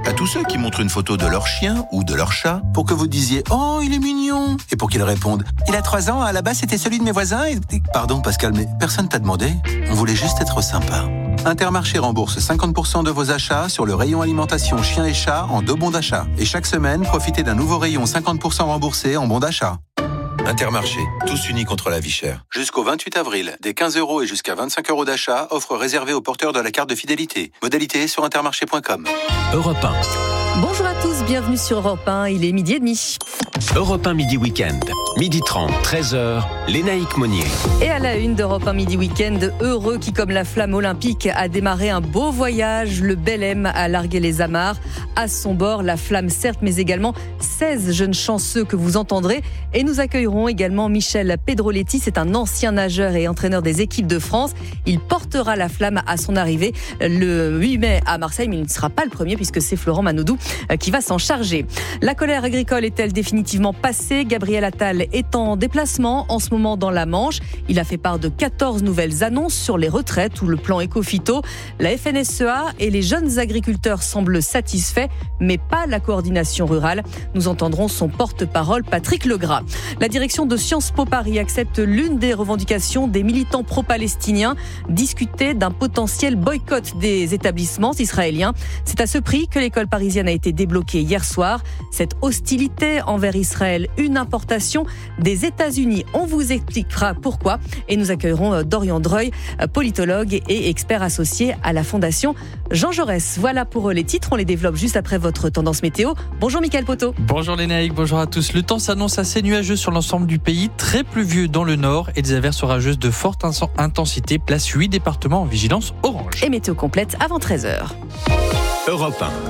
À tous ceux qui montrent une photo de leur chien ou de leur chat pour que vous disiez « Oh, il est mignon !» et pour qu'ils répondent « Il a 3 ans, à la base c'était celui de mes voisins et... » Pardon Pascal, mais personne t'a demandé. On voulait juste être sympa. Intermarché rembourse 50% de vos achats sur le rayon alimentation chien et chat en 2 bons d'achat. Et chaque semaine, profitez d'un nouveau rayon 50% remboursé en bons d'achat. Intermarché, tous unis contre la vie chère. Jusqu'au 28 avril, des 15 € et jusqu'à 25 € d'achat, offre réservée aux porteurs de la carte de fidélité. Modalité sur intermarché.com. Europe 1. Bonjour à tous, bienvenue sur Europe 1, il est 12h30. Europe 1 Midi Week-end, 12h30, 13h, Lénaïque Monnier. Et à la une d'Europe 1 Midi Week-end, heureux qui, comme la flamme olympique, a démarré un beau voyage. Le Belém a largué les amarres. À son bord, la flamme certes, mais également 16 jeunes chanceux que vous entendrez. Et nous accueillerons également Michel Pedroletti, c'est un ancien nageur et entraîneur des équipes de France. Il portera la flamme à son arrivée le 8 mai à Marseille, mais il ne sera pas le premier puisque c'est Florent Manodou qui va s'en charger. La colère agricole est-elle définitivement passée ? Gabriel Attal est en déplacement en ce moment dans la Manche. Il a fait part de 14 nouvelles annonces sur les retraites ou le plan éco-phyto. La FNSEA et les jeunes agriculteurs semblent satisfaits, mais pas la coordination rurale. Nous entendrons son porte-parole Patrick Legras. La direction de Sciences Po Paris accepte l'une des revendications des militants pro-palestiniens, discuter d'un potentiel boycott des établissements israéliens. C'est à ce prix que l'école parisienne a été débloquée hier soir. Cette hostilité envers Israël, une importation des États-Unis. On vous expliquera pourquoi et nous accueillerons Dorian Dreuil, politologue et expert associé à la Fondation Jean Jaurès. Voilà pour les titres, on les développe juste après votre tendance météo. Bonjour Mickaël Poteau. Bonjour Lénaïque, bonjour à tous. Le temps s'annonce assez nuageux sur l'ensemble du pays, très pluvieux dans le nord et des averses orageuses de forte intensité. Place 8 départements en vigilance orange. Et météo complète avant 13h. Europe 1.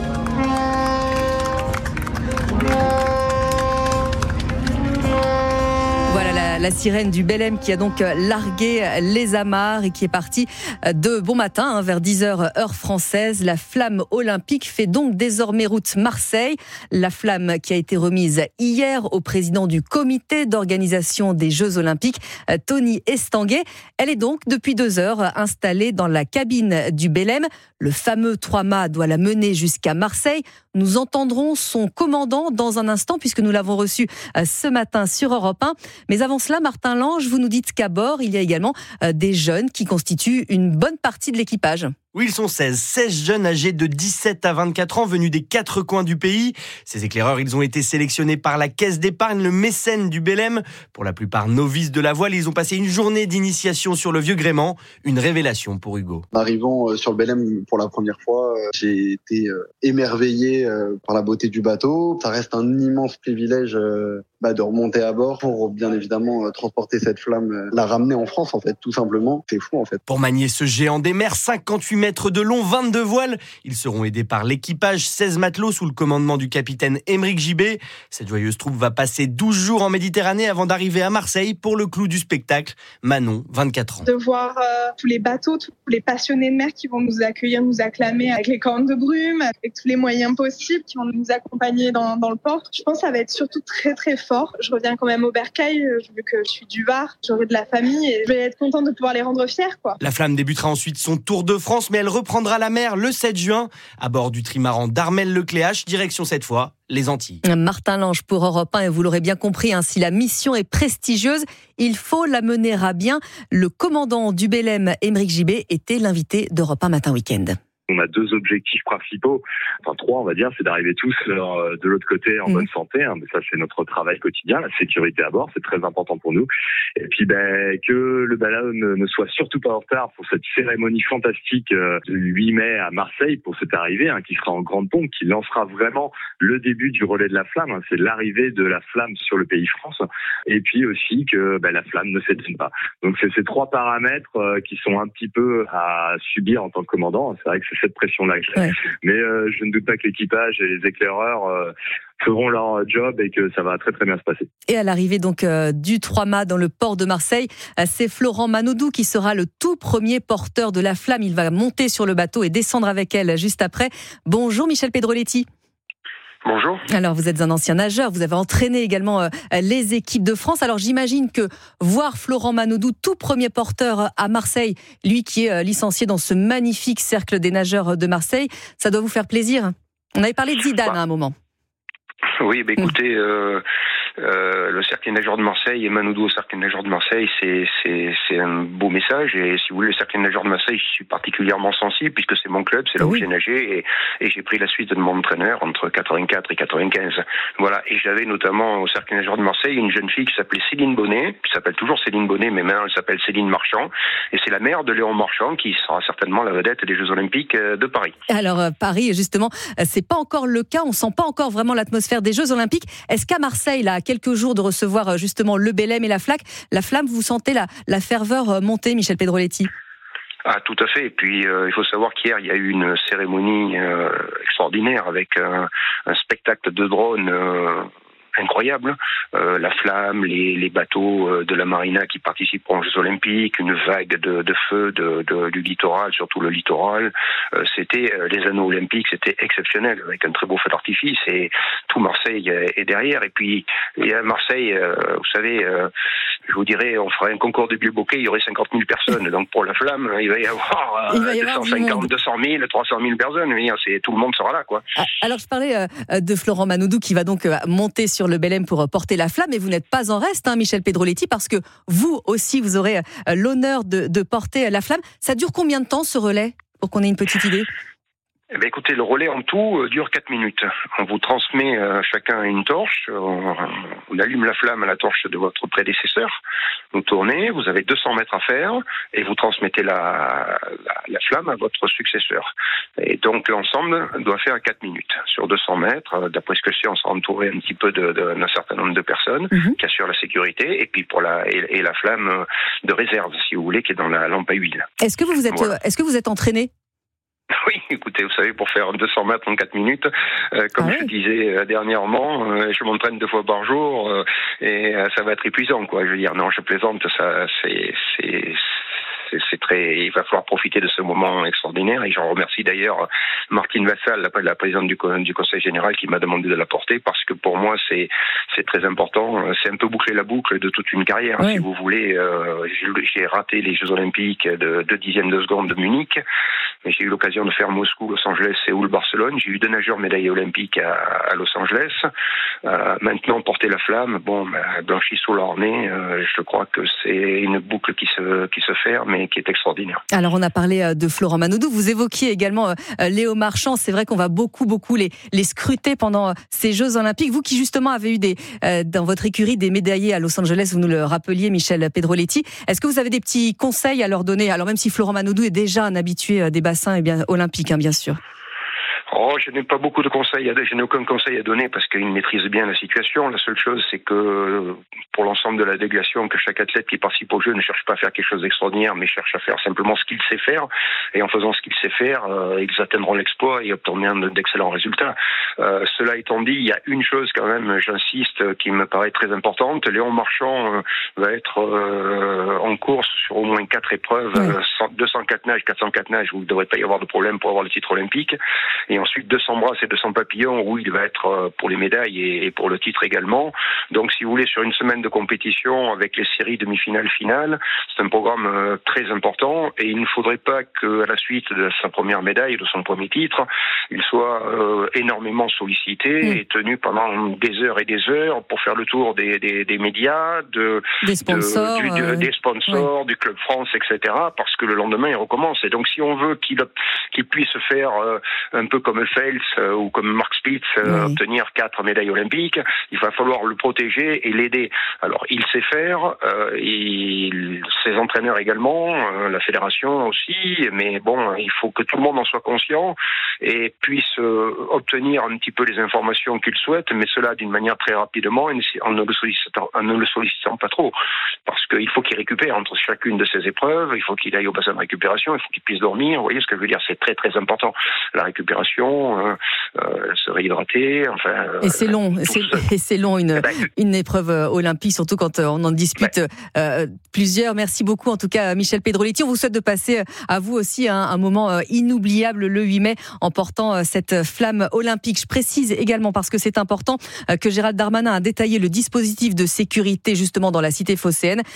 Voilà la sirène du Belém qui a donc largué les amarres et qui est partie de bon matin vers 10h heure française. La flamme olympique fait donc désormais route Marseille. La flamme qui a été remise hier au président du comité d'organisation des Jeux Olympiques, Tony Estanguet. Elle est donc depuis 2 heures installée dans la cabine du Belém. Le fameux 3-mâts doit la mener jusqu'à Marseille. Nous entendrons son commandant dans un instant puisque nous l'avons reçu ce matin sur Europe 1. Mais avant cela, Martin Lange, vous nous dites qu'à bord, il y a également des jeunes qui constituent une bonne partie de l'équipage. Oui, ils sont 16 jeunes âgés de 17 à 24 ans venus des 4 coins du pays. Ces éclaireurs, ils ont été sélectionnés par la Caisse d'épargne, le mécène du Belém. Pour la plupart novices de la voile, ils ont passé une journée d'initiation sur le vieux gréement. Une révélation pour Hugo. En arrivant sur le Belém pour la première fois, j'ai été émerveillé par la beauté du bateau. Ça reste un immense privilège de remonter à bord pour bien évidemment transporter cette flamme, la ramener en France en fait, tout simplement. C'est fou en fait. Pour manier ce géant des mers, 58 mètres de long, 22 voiles. Ils seront aidés par l'équipage, 16 matelots sous le commandement du capitaine Aymeric Gibet. Cette joyeuse troupe va passer 12 jours en Méditerranée avant d'arriver à Marseille pour le clou du spectacle. Manon, 24 ans. De voir tous les bateaux, tous les passionnés de mer qui vont nous accueillir, nous acclamer avec les cornes de brume, avec tous les moyens possibles qui vont nous accompagner dans le port. Je pense que ça va être surtout très très fort. Je reviens quand même au bercail, vu que je suis du Var, j'aurai de la famille et je vais être contente de pouvoir les rendre fiers, quoi. La flamme débutera ensuite son tour de France, mais elle reprendra la mer le 7 juin à bord du trimaran d'Armel-Lecléache, direction cette fois les Antilles. Martin Lange pour Europe 1 et vous l'aurez bien compris, si la mission est prestigieuse, il faut la mener à bien. Le commandant du Belém, Aymeric Gibet, était l'invité d'Europe 1 Matin Week-end. On a 2 objectifs principaux, enfin 3 on va dire, c'est d'arriver tous de l'autre côté en bonne santé, mais ça c'est notre travail quotidien, la sécurité à bord c'est très important pour nous, et puis que le ballon ne soit surtout pas en retard pour cette cérémonie fantastique du 8 mai à Marseille, pour cette arrivée qui sera en grande pompe, qui lancera vraiment le début du relais de la flamme, c'est l'arrivée de la flamme sur le pays France, et puis aussi que la flamme ne s'éteigne pas. Donc c'est ces 3 paramètres qui sont un petit peu à subir en tant que commandant, c'est vrai que c'est cette pression-là que j'ai. Ouais. Mais je ne doute pas que l'équipage et les éclaireurs feront leur job et que ça va très très bien se passer. Et à l'arrivée donc du 3-mâts dans le port de Marseille, c'est Florent Manodou qui sera le tout premier porteur de la flamme. Il va monter sur le bateau et descendre avec elle juste après. Bonjour Michel Pedroletti. Bonjour. Alors vous êtes un ancien nageur, vous avez entraîné également les équipes de France. Alors j'imagine que voir Florent Manodou, tout premier porteur à Marseille, lui qui est licencié dans ce magnifique cercle des nageurs de Marseille, ça doit vous faire plaisir ? On avait parlé de Zidane à un moment. Oui, écoutez, le cercle nageur de Marseille et Manoudou au cercle nageur de Marseille, c'est un beau message. Et si vous voulez, le cercle nageur de Marseille, je suis particulièrement sensible puisque c'est mon club, c'est là où j'ai nagé et j'ai pris la suite de mon entraîneur entre 84 et 95. Voilà. Et j'avais notamment au cercle nageur de Marseille une jeune fille qui s'appelait Céline Bonnet, qui s'appelle toujours Céline Bonnet, mais maintenant elle s'appelle Céline Marchand. Et c'est la mère de Léon Marchand qui sera certainement la vedette des Jeux Olympiques de Paris. Alors Paris, justement, c'est pas encore le cas. On sent pas encore vraiment l'atmosphère des Jeux Olympiques. Est-ce qu'à Marseille, là, à quelques jours de recevoir justement le Belém et la flamme, vous sentez la ferveur monter, Michel Pedroletti? Ah, tout à fait. Et puis, il faut savoir qu'hier, il y a eu une cérémonie extraordinaire avec un spectacle de drones incroyable. La flamme, les bateaux de la marina qui participeront aux Jeux Olympiques, une vague de feu du littoral, surtout le littoral. C'était les anneaux olympiques, c'était exceptionnel, avec un très beau feu d'artifice et tout Marseille est derrière. Et puis, à Marseille, vous savez, je vous dirais, on ferait un concours de bilboquet, il y aurait 50 000 personnes. Donc pour la flamme, il va y avoir 250, 200 000, 300 000 personnes. Mais tout le monde sera là, quoi. Alors je parlais de Florent Manoudou qui va donc monter sur le Belém pour porter la flamme, et vous n'êtes pas en reste, Michel Pedroletti, parce que vous aussi, vous aurez l'honneur de porter la flamme. Ça dure combien de temps ce relais, pour qu'on ait une petite idée? Écoutez, le relais en tout dure 4 minutes. On vous transmet chacun une torche, on allume la flamme à la torche de votre prédécesseur, vous tournez, vous avez 200 mètres à faire et vous transmettez la flamme à votre successeur. Et donc l'ensemble doit faire 4 minutes. Sur 200 mètres, d'après ce que je sais, on sera entouré un petit peu d'un certain nombre de personnes qui assurent la sécurité, et puis pour la flamme de réserve, si vous voulez, qui est dans la lampe à huile. Est-ce que vous êtes entraîné? Oui, écoutez, vous savez, pour faire 200 mètres en 4 minutes, comme je disais dernièrement, je m'entraîne 2 fois par jour et ça va être épuisant, quoi. Je veux dire, non, je plaisante, ça, c'est très. Il va falloir profiter de ce moment extraordinaire, et j'en remercie d'ailleurs Martine Vassal, la présidente du Conseil général, qui m'a demandé de la porter, parce que pour moi c'est très important. C'est un peu boucler la boucle de toute une carrière, si vous voulez. J'ai raté les Jeux Olympiques de 2 dixièmes de seconde de Munich, mais j'ai eu l'occasion de faire Moscou, Los Angeles, Séoul, Barcelone. J'ai eu 2 nageurs médaillés olympiques à Los Angeles. Maintenant, porter la flamme, blanchi sous l'ornée, je crois que c'est une boucle qui se ferme et qui est extraordinaire. Alors, on a parlé de Florent Manoudou. Vous évoquiez également Léo Marchand. C'est vrai qu'on va beaucoup les scruter pendant ces Jeux Olympiques. Vous qui, justement, avez eu dans votre écurie des médaillés à Los Angeles, vous nous le rappeliez, Michel Pedroletti. Est-ce que vous avez des petits conseils à leur donner? Alors, même si Florent Manoudou est déjà un habitué des bassins olympiques, bien sûr. Oh, je n'ai pas beaucoup de conseils, je n'ai aucun conseil à donner parce qu'il maîtrise bien la situation. La seule chose, c'est que pour l'ensemble de la délégation, que chaque athlète qui participe aux Jeux ne cherche pas à faire quelque chose d'extraordinaire, mais cherche à faire simplement ce qu'il sait faire. Et en faisant ce qu'il sait faire, ils atteindront l'exploit et obtiendront d'excellents résultats. Cela étant dit, il y a une chose quand même, j'insiste, qui me paraît très importante. Léon Marchand va être en course sur au moins 4 épreuves, 204 nages, 404 nages, où il ne devrait pas y avoir de problème pour avoir le titre olympique. Et ensuite 200 brasses et 200 papillons, où il va être pour les médailles et pour le titre également. Donc si vous voulez, sur une semaine de compétition avec les séries demi-finales, finales, c'est un programme très important, et il ne faudrait pas qu'à la suite de sa première médaille, de son premier titre, il soit énormément sollicité et tenu pendant des heures et des heures pour faire le tour des médias, des sponsors, du Club France, etc., parce que le lendemain il recommence. Et donc si on veut qu'il puisse faire un peu comme Phelps ou comme Mark Spitz, obtenir 4 médailles olympiques, il va falloir le protéger et l'aider. Alors, il sait faire, ses entraîneurs également, la fédération aussi, mais bon, il faut que tout le monde en soit conscient et puisse obtenir un petit peu les informations qu'il souhaite, mais cela d'une manière très rapidement, en ne le sollicitant pas trop, parce qu'il faut qu'il récupère entre chacune de ses épreuves, il faut qu'il aille au bassin de récupération, il faut qu'il puisse dormir. Vous voyez ce que je veux dire? C'est très très important. La récupération, se réhydrater, enfin. Et c'est long, c'est long une épreuve olympique, surtout quand on en dispute plusieurs. Merci beaucoup en tout cas, Michel Pedroletti. On vous souhaite de passer à vous aussi un moment inoubliable le 8 mai en portant cette flamme olympique. Je précise également, parce que c'est important, que Gérald Darmanin a détaillé le dispositif de sécurité justement dans la cité phocéenne.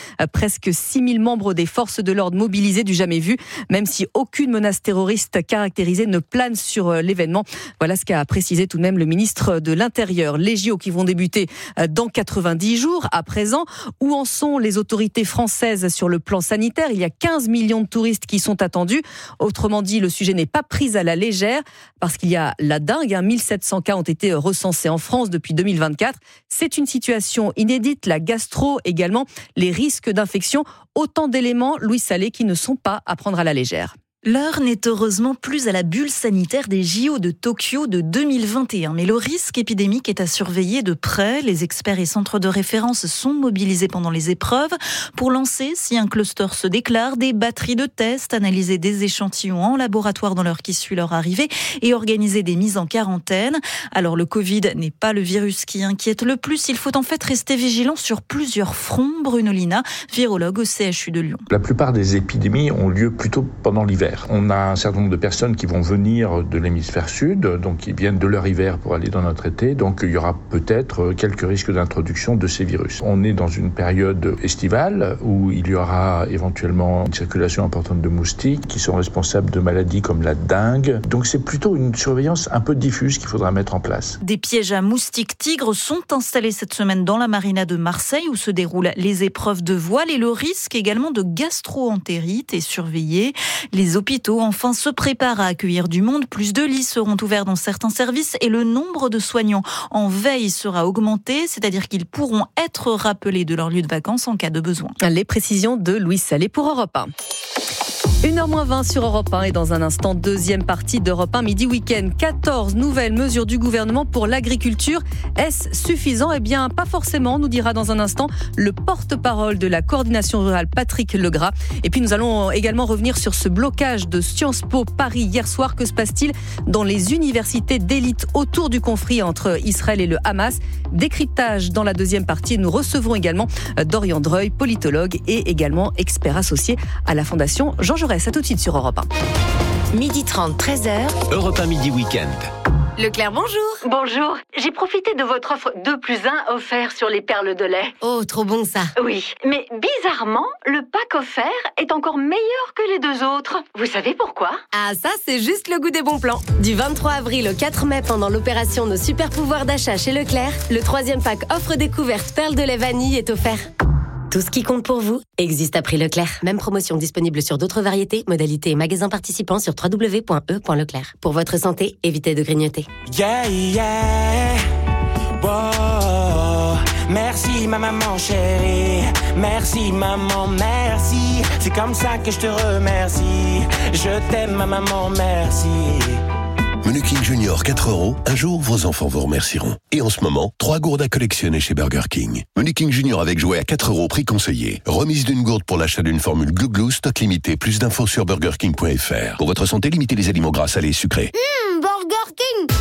Presque 6000 membres des forces de l'ordre mobilisés, du jamais vu, même si aucune menace terroriste caractérisée ne plane sur l'événement. Voilà ce qu'a précisé tout de même le ministre de l'Intérieur. Les JO qui vont débuter dans 90 jours à présent. Où en sont les autorités françaises sur le plan sanitaire ? Il y a 15 millions de touristes qui sont attendus. Autrement dit, le sujet n'est pas pris à la légère parce qu'il y a la dingue. 1700 cas ont été recensés en France depuis 2024. C'est une situation inédite. La gastro également, les risques d'infection. Autant d'éléments, Louis Salé, qui ne sont pas à prendre à la légère. L'heure n'est heureusement plus à la bulle sanitaire des JO de Tokyo de 2021. Mais le risque épidémique est à surveiller de près. Les experts et centres de référence sont mobilisés pendant les épreuves pour lancer, si un cluster se déclare, des batteries de tests, analyser des échantillons en laboratoire dans l'heure qui suit leur arrivée et organiser des mises en quarantaine. Alors le Covid n'est pas le virus qui inquiète le plus. Il faut en fait rester vigilant sur plusieurs fronts. Bruno Lina, virologue au CHU de Lyon. La plupart des épidémies ont lieu plutôt pendant l'hiver. On a un certain nombre de personnes qui vont venir de l'hémisphère sud, donc qui viennent de leur hiver pour aller dans notre été, donc il y aura peut-être quelques risques d'introduction de ces virus. On est dans une période estivale où il y aura éventuellement une circulation importante de moustiques qui sont responsables de maladies comme la dengue, donc c'est plutôt une surveillance un peu diffuse qu'il faudra mettre en place. Des pièges à moustiques tigres sont installés cette semaine dans la marina de Marseille où se déroulent les épreuves de voile et le risque également de gastro-entérite est surveillé. Les hôpitaux, enfin, se préparent à accueillir du monde. Plus de lits seront ouverts dans certains services et le nombre de soignants en veille sera augmenté, c'est-à-dire qu'ils pourront être rappelés de leur lieu de vacances en cas de besoin. Les précisions de Louis Salé pour Europe 1. 1h20 sur Europe 1 et dans un instant, deuxième partie d'Europe 1 Midi Week-end. 14 nouvelles mesures du gouvernement pour l'agriculture. Est-ce suffisant ? Eh bien, pas forcément, nous dira dans un instant le porte-parole de la coordination rurale, Patrick Legras. Et puis nous allons également revenir sur ce blocage de Sciences Po Paris hier soir. Que se passe-t-il dans les universités d'élite autour du conflit entre Israël et le Hamas ? Décryptage dans la deuxième partie. Nous recevrons également Dorian Dreuil, politologue et également expert associé à la Fondation Jean Jaurès. À tout de suite sur Europe 1. 12h30, 13h. Europe 1 Midi Week-end. Leclerc, bonjour. Bonjour. J'ai profité de votre offre 2+1 offert sur les perles de lait. Oh, trop bon ça. Oui, mais bizarrement, le pack offert est encore meilleur que les deux autres. Vous savez pourquoi ? Ah, ça, c'est juste le goût des bons plans. Du 23 avril au 4 mai, pendant l'opération Nos super pouvoirs d'achat chez Leclerc, le 3e pack offre découverte perles de lait vanille est offert. Tout ce qui compte pour vous existe à prix Leclerc. Même promotion disponible sur d'autres variétés, modalités et magasins participants sur www.e.leclerc. Pour votre santé, évitez de grignoter. Yeah, yeah. Wow. Merci ma maman chérie. Merci maman, merci. C'est comme ça que je te remercie. Je t'aime ma maman, merci. Menu King Junior 4 €, un jour vos enfants vous remercieront. Et en ce moment, 3 gourdes à collectionner chez Burger King. Menu King Junior avec jouet à 4 €, prix conseillé. Remise d'une gourde pour l'achat d'une formule Glouglou, stock limité. Plus d'infos sur burgerking.fr. Pour votre santé, limitez les aliments gras, salés et sucrés. Burger King.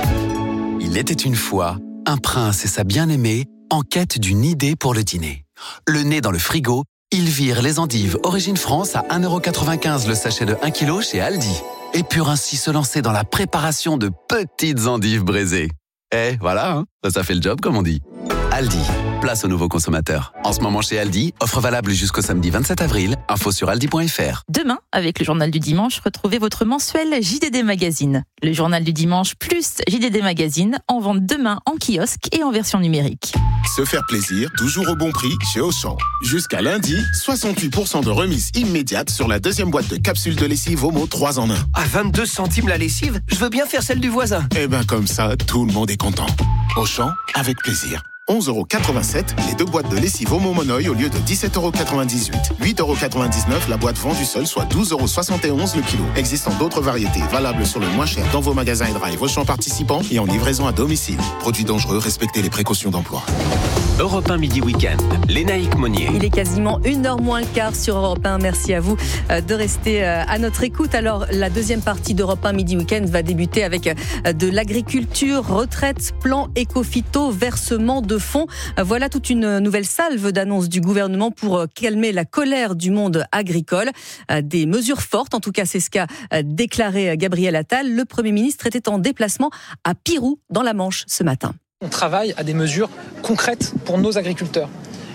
Il était une fois un prince et sa bien-aimée en quête d'une idée pour le dîner. Le nez dans le frigo, ils virent les endives Origine France à 1,95 € le sachet de 1 kg chez Aldi. Et purent ainsi se lancer dans la préparation de petites endives braisées. Eh, voilà, hein, ça fait le job, comme on dit. Aldi, place aux nouveaux consommateurs. En ce moment chez Aldi, offre valable jusqu'au samedi 27 avril. Info sur aldi.fr. Demain, avec le Journal du Dimanche, retrouvez votre mensuel JDD Magazine. Le Journal du Dimanche plus JDD Magazine en vente demain en kiosque et en version numérique. Se faire plaisir, toujours au bon prix chez Auchan. Jusqu'à lundi, 68% de remise immédiate sur la deuxième boîte de capsules de lessive Omo 3 en 1. À 22 centimes la lessive, je veux bien faire celle du voisin. Eh ben comme ça, tout le monde est content. Auchan, avec plaisir. 11,87 € les 2 boîtes de lessive Omo Monoï au lieu de 17,98 €. 8,99 € la boîte vendue seule, soit 12,71 € le kilo. Existant d'autres variétés, valables sur le moins cher dans vos magasins et drive Auchan participants et en livraison à domicile. Produits dangereux, respectez les précautions d'emploi. Europe 1 Midi Week-end. Lénaïque Monnier. Il est quasiment 1h moins le quart sur Europe 1. Merci à vous de rester à notre écoute. Alors, la deuxième partie d'Europe 1 Midi Week-end va débuter avec de l'agriculture, retraite, plan éco-phyto, versement de fonds. Voilà toute une nouvelle salve d'annonces du gouvernement pour calmer la colère du monde agricole. Des mesures fortes, en tout cas c'est ce qu'a déclaré Gabriel Attal. Le Premier ministre était en déplacement à Pirou, dans la Manche, ce matin. On travaille à des mesures concrètes pour nos agriculteurs.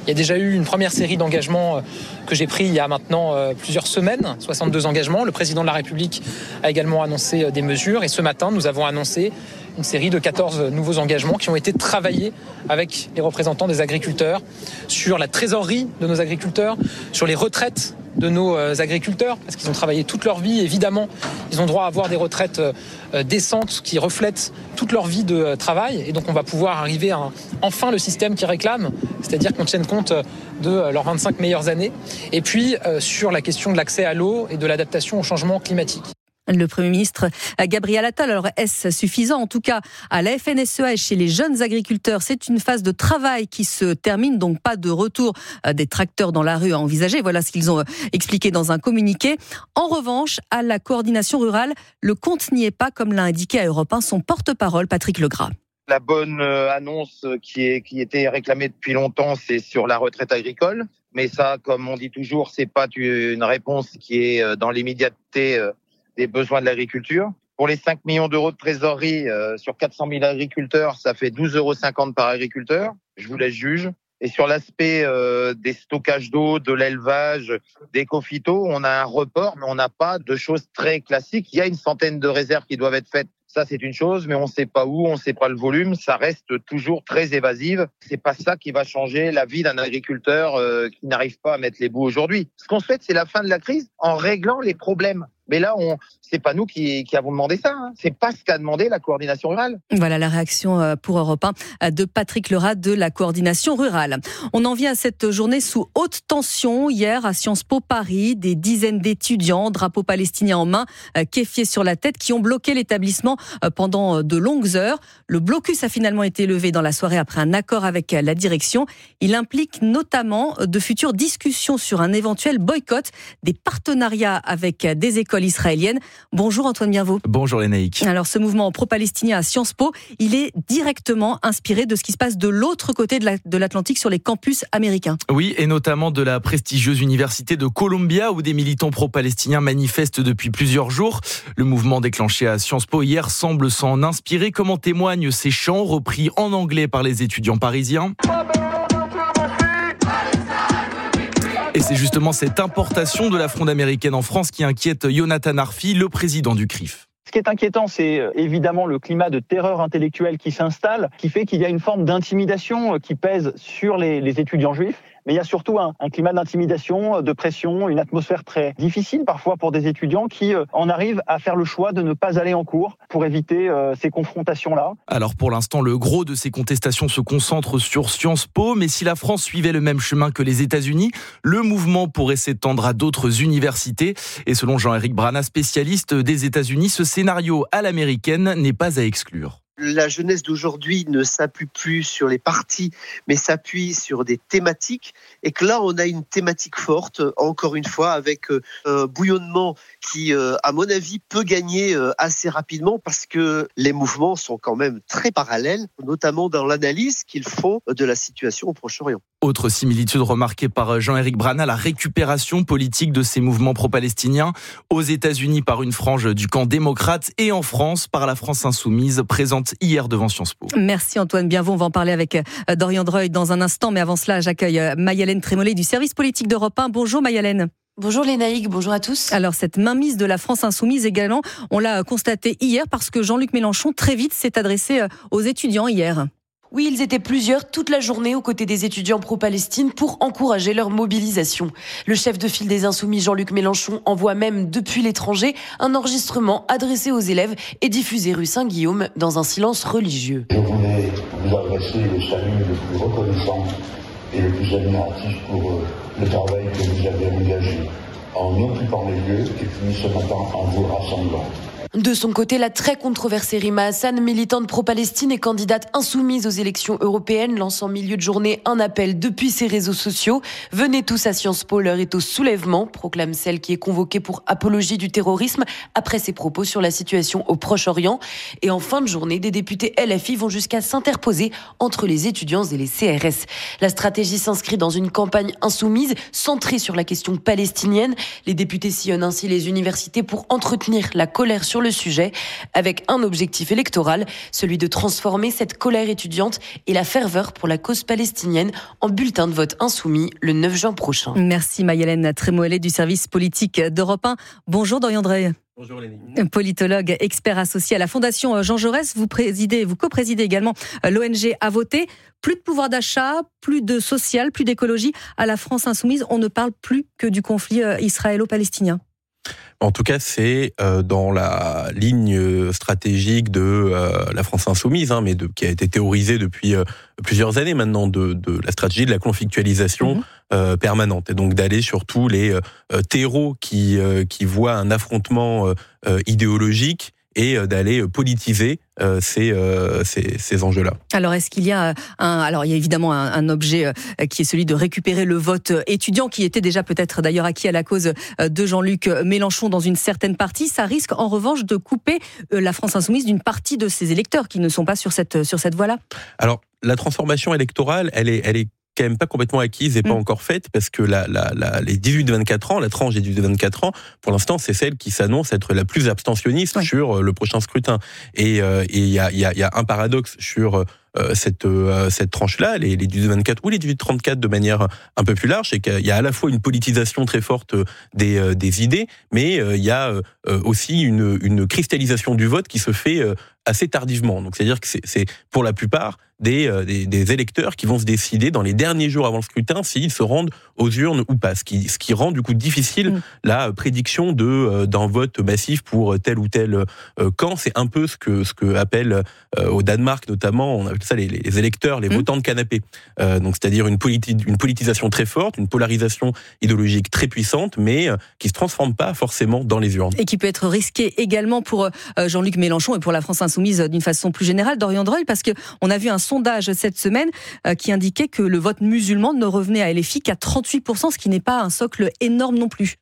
Il y a déjà eu une première série d'engagements que j'ai pris il y a maintenant plusieurs semaines, 62 engagements. Le président de la République a également annoncé des mesures et ce matin, nous avons annoncé une série de 14 nouveaux engagements qui ont été travaillés avec les représentants des agriculteurs sur la trésorerie de nos agriculteurs, sur les retraites de nos agriculteurs, parce qu'ils ont travaillé toute leur vie. Évidemment, ils ont droit à avoir des retraites décentes qui reflètent toute leur vie de travail. Et donc, on va pouvoir arriver à enfin le système qu'ils réclament, c'est-à-dire qu'on tienne compte de leurs 25 meilleures années. Et puis, sur la question de l'accès à l'eau et de l'adaptation au changement climatique. Le Premier ministre Gabriel Attal. Alors, est-ce suffisant? En tout cas, à la FNSEA et chez les jeunes agriculteurs, c'est une phase de travail qui se termine, donc pas de retour des tracteurs dans la rue à envisager. Voilà ce qu'ils ont expliqué dans un communiqué. En revanche, à la coordination rurale, le compte n'y est pas, comme l'a indiqué à Europe 1 son porte-parole Patrick Legras. La bonne annonce qui était réclamée depuis longtemps, c'est sur la retraite agricole. Mais ça, comme on dit toujours, c'est pas une réponse qui est dans l'immédiateté des besoins de l'agriculture. Pour les 5 millions d'euros de trésorerie sur 400 000 agriculteurs, ça fait 12,50 € par agriculteur. Je vous laisse juge. Et sur l'aspect des stockages d'eau, de l'élevage, des cophytos, on a un report, mais on n'a pas de choses très classiques. Il y a une centaine de réserves qui doivent être faites. Ça, c'est une chose, mais on ne sait pas où, on ne sait pas le volume. Ça reste toujours très évasive. C'est pas ça qui va changer la vie d'un agriculteur qui n'arrive pas à mettre les bouts aujourd'hui. Ce qu'on souhaite, c'est la fin de la crise en réglant les problèmes. Mais là, c'est pas nous qui avons demandé ça. C'est pas ce qu'a demandé la coordination rurale. Voilà la réaction pour Europe 1 de Patrick Legras de la coordination rurale. On en vient à cette journée sous haute tension. Hier, à Sciences Po Paris, des dizaines d'étudiants, drapeau palestinien en main, kéfiés sur la tête, qui ont bloqué l'établissement pendant de longues heures. Le blocus a finalement été levé dans la soirée après un accord avec la direction. Il implique notamment de futures discussions sur un éventuel boycott, des partenariats avec des écoles israélienne. Bonjour Antoine Bienvaux. Bonjour Lénaïque. Alors ce mouvement pro-palestinien à Sciences Po, il est directement inspiré de ce qui se passe de l'autre côté de l'Atlantique sur les campus américains. Oui, et notamment de la prestigieuse université de Columbia où des militants pro-palestiniens manifestent depuis plusieurs jours. Le mouvement déclenché à Sciences Po hier semble s'en inspirer, comme en témoignent ces chants repris en anglais par les étudiants parisiens. Et c'est justement cette importation de la fronde américaine en France qui inquiète Jonathan Arfi, le président du CRIF. Ce qui est inquiétant, c'est évidemment le climat de terreur intellectuelle qui s'installe, qui fait qu'il y a une forme d'intimidation qui pèse sur les étudiants juifs. Mais il y a surtout un climat d'intimidation, de pression, une atmosphère très difficile parfois pour des étudiants qui en arrivent à faire le choix de ne pas aller en cours pour éviter ces confrontations-là. Alors pour l'instant, le gros de ces contestations se concentre sur Sciences Po, mais si la France suivait le même chemin que les États-Unis, le mouvement pourrait s'étendre à d'autres universités. Et selon Jean-Éric Brana, spécialiste des États-Unis, ce scénario à l'américaine n'est pas à exclure. La jeunesse d'aujourd'hui ne s'appuie plus sur les partis, mais s'appuie sur des thématiques. Et que là, on a une thématique forte, encore une fois, avec un bouillonnement qui, à mon avis, peut gagner assez rapidement parce que les mouvements sont quand même très parallèles, notamment dans l'analyse qu'ils font de la situation au Proche-Orient. Autre similitude remarquée par Jean-Éric Brana, la récupération politique de ces mouvements pro-palestiniens aux États-Unis par une frange du camp démocrate et en France par la France insoumise présente hier devant Sciences Po. Merci Antoine Bienvaux, on va en parler avec Dorian Dreuil dans un instant, mais avant cela, j'accueille Maï-Hélène Trémollet du service politique d'Europe 1. Bonjour Maï-Hélène. Bonjour Lénaïque, bonjour à tous. Alors cette mainmise de la France insoumise également, on l'a constaté hier parce que Jean-Luc Mélenchon très vite s'est adressé aux étudiants hier. Oui, ils étaient plusieurs toute la journée aux côtés des étudiants pro-Palestine pour encourager leur mobilisation. Le chef de file des Insoumis, Jean-Luc Mélenchon, envoie même depuis l'étranger un enregistrement adressé aux élèves et diffusé rue Saint-Guillaume dans un silence religieux. Je voulais vous adresser le salut le plus reconnaissant et le plus admiratif pour le travail que vous avez engagé en occupant les lieux et puis ce matin en vous rassemblant. De son côté, la très controversée Rima Hassan, militante pro-Palestine et candidate insoumise aux élections européennes, lance en milieu de journée un appel depuis ses réseaux sociaux. Venez tous à Sciences Po, l'heure est au soulèvement, proclame celle qui est convoquée pour apologie du terrorisme après ses propos sur la situation au Proche-Orient. Et en fin de journée, des députés LFI vont jusqu'à s'interposer entre les étudiants et les CRS. La stratégie s'inscrit dans une campagne insoumise centrée sur la question palestinienne. Les députés sillonnent ainsi les universités pour entretenir la colère sur le sujet, avec un objectif électoral, celui de transformer cette colère étudiante et la ferveur pour la cause palestinienne en bulletin de vote insoumis le 9 juin prochain. Merci Maï-Hélène Trémoëllet du service politique d'Europe 1. Bonjour Dorian Drey. Bonjour Lénie. Politologue, expert associé à la Fondation Jean Jaurès, vous coprésidez également l'ONG À voter. Plus de pouvoir d'achat, plus de social, plus d'écologie. À la France insoumise, on ne parle plus que du conflit israélo-palestinien. En tout cas, c'est dans la ligne stratégique de la France insoumise, qui a été théorisée depuis plusieurs années maintenant, de la stratégie de la conflictualisation permanente. Et donc d'aller sur tous les terreaux qui voient un affrontement idéologique et d'aller politiser ces enjeux-là. Alors, est-ce qu'il y a il y a évidemment un objet qui est celui de récupérer le vote étudiant, qui était déjà peut-être d'ailleurs acquis à la cause de Jean-Luc Mélenchon dans une certaine partie. Ça risque en revanche de couper la France insoumise d'une partie de ses électeurs qui ne sont pas sur cette voie-là. Alors, la transformation électorale, elle est quand même pas complètement acquise et pas encore faite, parce que les 18-24 ans, la tranche des 18-24 ans, pour l'instant, c'est celle qui s'annonce être la plus abstentionniste sur le prochain scrutin. Et il y a un paradoxe sur cette tranche-là, les 18-24 ou les 18-34 de manière un peu plus large, c'est qu'il y a à la fois une politisation très forte des idées, mais il y a aussi une cristallisation du vote qui se fait assez tardivement. Donc c'est-à-dire que c'est pour la plupart des électeurs qui vont se décider dans les derniers jours avant le scrutin s'ils se rendent aux urnes ou pas, ce qui rend du coup difficile la prédiction d'un vote massif pour tel ou tel camp. C'est un peu ce que appelle au Danemark notamment, on appelle ça les électeurs, les votants de canapé. Donc c'est-à-dire une politisation très forte, une polarisation idéologique très puissante, mais qui se transforme pas forcément dans les urnes. Et qui peut être risqué également pour Jean-Luc Mélenchon et pour la France insoumise d'une façon plus générale, Dorian Drey, parce que on a vu un sondage cette semaine qui indiquait que le vote musulman ne revenait à LFI qu'à 38%, ce qui n'est pas un socle énorme non plus.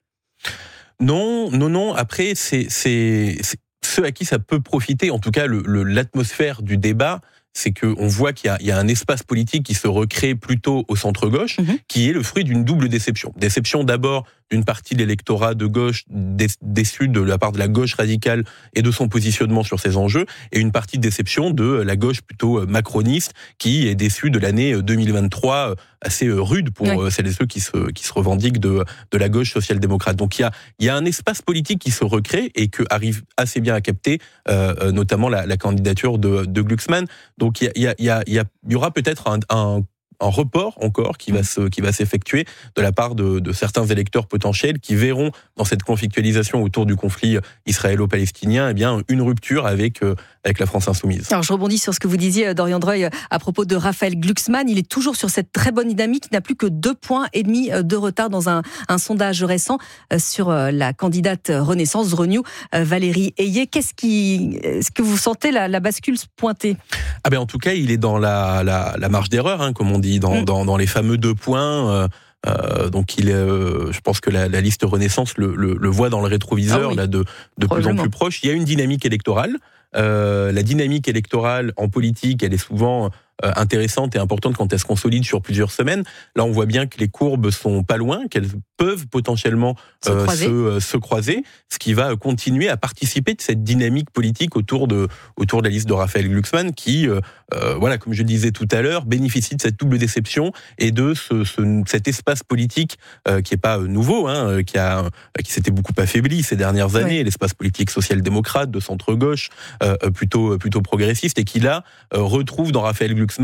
Non. Après, c'est ceux à qui ça peut profiter, en tout cas l'atmosphère du débat, c'est qu'on voit qu'il y a un espace politique qui se recrée plutôt au centre-gauche, qui est le fruit d'une double déception. Déception d'abord d'une partie de l'électorat de gauche déçu de la part de la gauche radicale et de son positionnement sur ces enjeux, et une partie de déception de la gauche plutôt macroniste qui est déçue de l'année 2023 assez rude pour celles et ceux qui se revendiquent de la gauche social-démocrate. Donc il y a un espace politique qui se recrée et que arrive assez bien à capter notamment la candidature de Glucksmann. Donc il y aura peut-être un report encore qui va s'effectuer de la part de certains électeurs potentiels qui verront dans cette conflictualisation autour du conflit israélo-palestinien une rupture avec la France insoumise. Alors je rebondis sur ce que vous disiez, Dorian Drey, à propos de Raphaël Glucksmann. Il est toujours sur cette très bonne dynamique. Il n'a plus que 2,5 points de retard dans un sondage récent sur la candidate Renaissance Renew, Valérie Ayé. Est-ce que vous sentez la bascule se pointer ? En tout cas, il est dans la marge d'erreur, comme on dit, dans les fameux 2 points. Donc je pense que la liste Renaissance le voit dans le rétroviseur de plus en plus proche. Il y a une dynamique électorale. La dynamique électorale en politique, elle est souvent intéressante et importante quand elle se consolide sur plusieurs semaines. Là, on voit bien que les courbes sont pas loin, qu'elles peuvent potentiellement se croiser, ce qui va continuer à participer de cette dynamique politique autour de la liste de Raphaël Glucksmann qui, comme je disais tout à l'heure, bénéficie de cette double déception et de cet espace politique qui est pas nouveau, qui s'était beaucoup affaibli ces dernières années, l'espace politique social-démocrate de centre-gauche, plutôt progressiste, et qui là retrouve dans Raphaël Glucksmann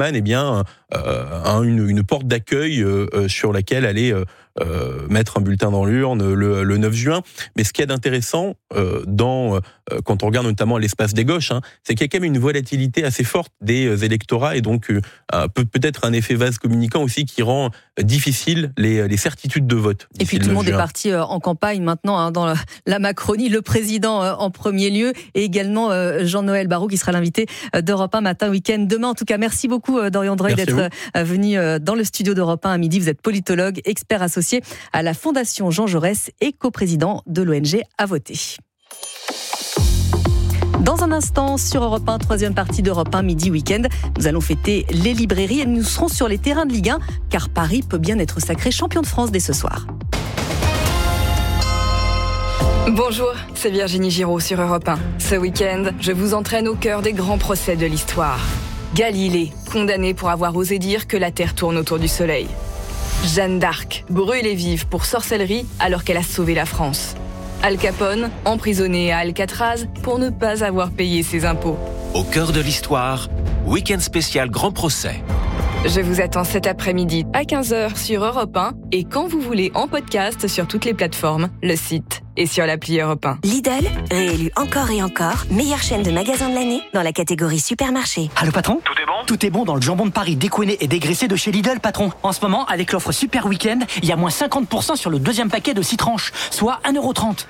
une porte d'accueil sur laquelle aller mettre un bulletin dans l'urne le 9 juin. Mais ce qu'il y a d'intéressant quand on regarde notamment l'espace des gauches, c'est qu'il y a quand même une volatilité assez forte des électorats, et donc peut-être un effet vase communicant aussi qui rend difficile les certitudes de vote. Et puis tout le monde est parti en campagne maintenant dans la Macronie, le président en premier lieu, et également Jean-Noël Barrot qui sera l'invité d'Europe 1 matin week-end demain. En tout cas, merci beaucoup Dorian Drey d'être venu dans le studio d'Europe 1 à midi. Vous êtes politologue, expert associé à la Fondation Jean Jaurès et coprésident de l'ONG À voter. Dans un instant, sur Europe 1, troisième partie d'Europe 1 midi week-end, nous allons fêter les librairies et nous serons sur les terrains de Ligue 1, car Paris peut bien être sacré champion de France dès ce soir. Bonjour, c'est Virginie Giraud sur Europe 1. Ce week-end, je vous entraîne au cœur des grands procès de l'histoire. Galilée, condamnée pour avoir osé dire que la Terre tourne autour du Soleil. Jeanne d'Arc, brûlée vive pour sorcellerie alors qu'elle a sauvé la France. Al Capone, emprisonné à Alcatraz pour ne pas avoir payé ses impôts. Au cœur de l'histoire, week-end spécial Grand Procès. Je vous attends cet après-midi à 15h sur Europe 1 et quand vous voulez en podcast sur toutes les plateformes, le site et sur l'appli Europe 1. Lidl, réélu encore et encore, meilleure chaîne de magasins de l'année dans la catégorie supermarché. Allô patron ? Tout est bon ? Tout est bon dans le jambon de Paris découenné et dégraissé de chez Lidl, patron. En ce moment, avec l'offre Super Week-end, il y a moins 50% sur le deuxième paquet de 6 tranches, soit 1,30€. 3,91€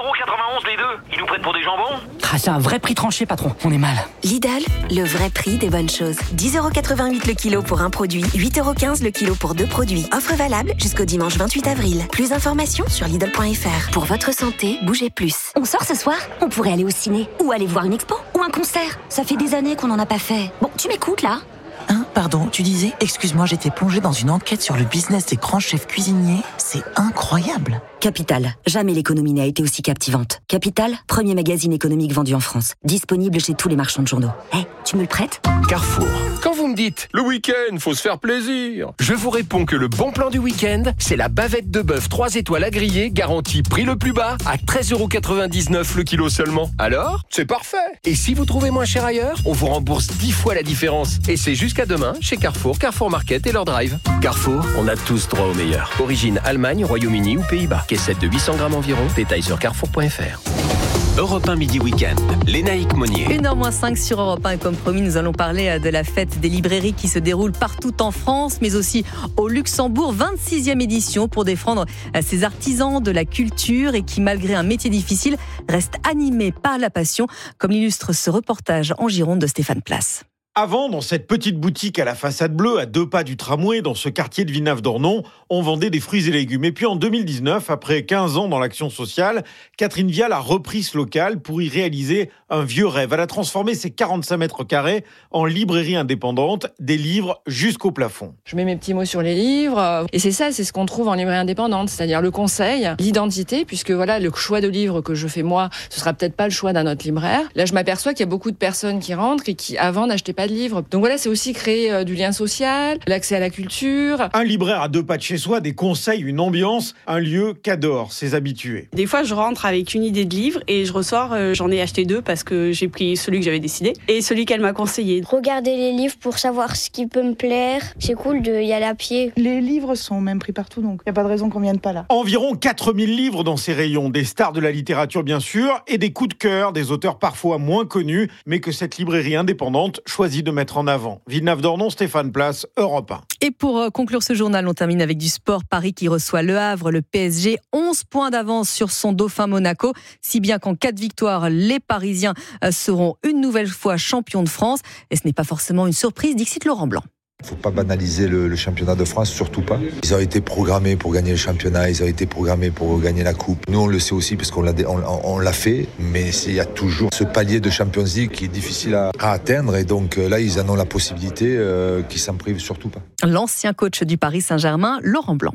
les deux. Ils nous prennent pour des jambons ? Ah, c'est un vrai prix tranché, patron. On est mal. Lidl, le vrai prix des bonnes choses. 10,88€ le kilo pour un produit, 8,15€ le kilo pour 2 produits. Offre valable jusqu'au dimanche 28 avril. Plus d'informations sur Lidl.fr. Pour votre santé, bougez plus. On sort ce soir ? On pourrait aller au ciné, ou aller voir une expo, ou un concert. Ça fait des années qu'on n'en a pas fait. Bon, tu m'écoutes là ? Pardon, tu disais ? Excuse-moi, j'étais plongée dans une enquête sur le business des grands chefs cuisiniers. C'est incroyable. Capital, jamais l'économie n'a été aussi captivante. Capital, premier magazine économique vendu en France. Disponible chez tous les marchands de journaux. Tu me le prêtes ? Carrefour. Quand vous me dites, le week-end, faut se faire plaisir, je vous réponds que le bon plan du week-end, c'est la bavette de bœuf 3 étoiles à griller, garantie prix le plus bas, à 13,99€ le kilo seulement. Alors, c'est parfait. Et si vous trouvez moins cher ailleurs, on vous rembourse 10 fois la différence. Et c'est jusqu'à demain chez Carrefour, Carrefour Market et leur drive. Carrefour, on a tous droit au meilleur. Origine Allemagne, Royaume-Uni ou Pays-Bas. Caissette de 800 grammes environ. Détails sur carrefour.fr. Europe 1 Midi Week-end, Lénaïque Monnier. 1h05 sur Europe 1 et comme promis, nous allons parler de la fête des librairies qui se déroule partout en France, mais aussi au Luxembourg, 26e édition pour défendre ces artisans de la culture et qui, malgré un métier difficile, restent animés par la passion, comme l'illustre ce reportage en Gironde de Stéphane Place. Avant, dans cette petite boutique à la façade bleue, à 2 pas du tramway, dans ce quartier de Villeneuve-d'Ornon, on vendait des fruits et légumes. Et puis en 2019, après 15 ans dans l'action sociale, Catherine Vial a repris ce local pour y réaliser un vieux rêve. Elle a transformé ses 45 mètres carrés en librairie indépendante, des livres jusqu'au plafond. Je mets mes petits mots sur les livres. Et c'est ce qu'on trouve en librairie indépendante, c'est-à-dire le conseil, l'identité, puisque voilà, le choix de livres que je fais moi, ce sera peut-être pas le choix d'un autre libraire. Là, je m'aperçois qu'il y a beaucoup de personnes qui rentrent et qui, avant, n'achetaient pas de livres. Donc voilà, c'est aussi créer du lien social, l'accès à la culture. Un libraire à 2 pas de chez soi, des conseils, une ambiance, un lieu qu'adorent ses habitués. Des fois, je rentre avec une idée de livre et je ressors, j'en ai acheté 2 parce que j'ai pris celui que j'avais décidé et celui qu'elle m'a conseillé. Regarder les livres pour savoir ce qui peut me plaire, c'est cool d'y aller à pied. Les livres sont au même prix partout, donc il n'y a pas de raison qu'on ne vienne pas là. Environ 4000 livres dans ces rayons, des stars de la littérature bien sûr, et des coups de cœur, des auteurs parfois moins connus, mais que cette librairie indépendante choisit de mettre en avant. Villeneuve-d'Ornon, Stéphane Place, Europe 1. Et pour conclure ce journal, on termine avec du sport. Paris qui reçoit Le Havre, le PSG, 11 points d'avance sur son dauphin Monaco, si bien qu'en cas de victoire, les Parisiens seront une nouvelle fois champions de France. Et ce n'est pas forcément une surprise, dixit Laurent Blanc. Il ne faut pas banaliser le championnat de France, surtout pas. Ils ont été programmés pour gagner le championnat, ils ont été programmés pour gagner la coupe. Nous, on le sait aussi parce qu'on l'a fait, mais il y a toujours ce palier de Champions League qui est difficile à atteindre. Et donc là, ils en ont la possibilité, qu'ils s'en privent surtout pas. L'ancien coach du Paris Saint-Germain, Laurent Blanc.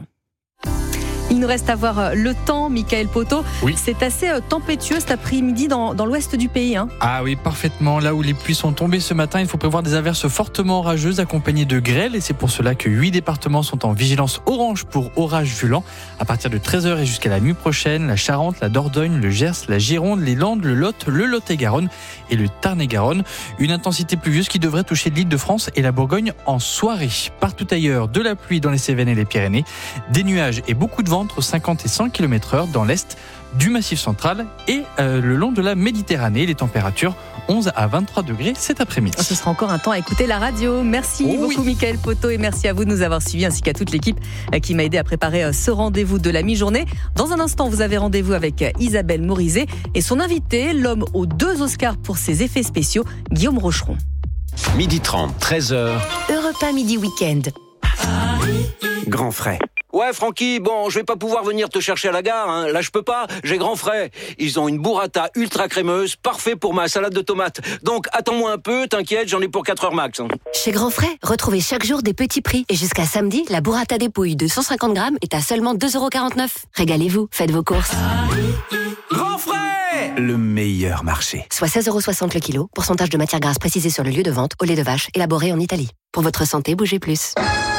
Il nous reste à voir le temps, Mickaël Poto. Oui. C'est assez tempétueux cet après-midi dans l'ouest du pays. Ah oui, parfaitement. Là où les pluies sont tombées ce matin, il faut prévoir des averses fortement orageuses accompagnées de grêle. Et c'est pour cela que 8 départements sont en vigilance orange pour orage violent. À partir de 13h et jusqu'à la nuit prochaine, la Charente, la Dordogne, le Gers, la Gironde, les Landes, le Lot, le Lot-et-Garonne et le Tarn-et-Garonne. Une intensité pluvieuse qui devrait toucher l'Île-de-France et la Bourgogne en soirée. Partout ailleurs, de la pluie dans les Cévennes et les Pyrénées, des nuages et beaucoup de vent entre 50 et 100 km/h dans l'est du Massif central et le long de la Méditerranée. Les températures 11 à 23 degrés cet après-midi. Ce sera encore un temps à écouter la radio. Merci beaucoup Mickaël Poto et merci à vous de nous avoir suivis ainsi qu'à toute l'équipe qui m'a aidé à préparer ce rendez-vous de la mi-journée. Dans un instant, vous avez rendez-vous avec Isabelle Morizet et son invité, l'homme aux 2 Oscars pour ses effets spéciaux, Guillaume Rocheron. 12h30, 13h. Europe 1 Midi Week-end. Grand frais. Ouais, Francky, bon, je vais pas pouvoir venir te chercher à la gare, hein. Là, je peux pas, j'ai grand frais. Ils ont une burrata ultra crémeuse, parfait pour ma salade de tomates. Donc, attends-moi un peu, t'inquiète, j'en ai pour 4 heures max. Chez Grand Frais, retrouvez chaque jour des petits prix. Et jusqu'à samedi, la burrata dépouille de 150 grammes est à seulement 2,49 €. Régalez-vous, faites vos courses. Grand Frais, le meilleur marché. Soit 16,60 € le kilo, pourcentage de matière grasse précisé sur le lieu de vente, au lait de vache, élaboré en Italie. Pour votre santé, bougez plus.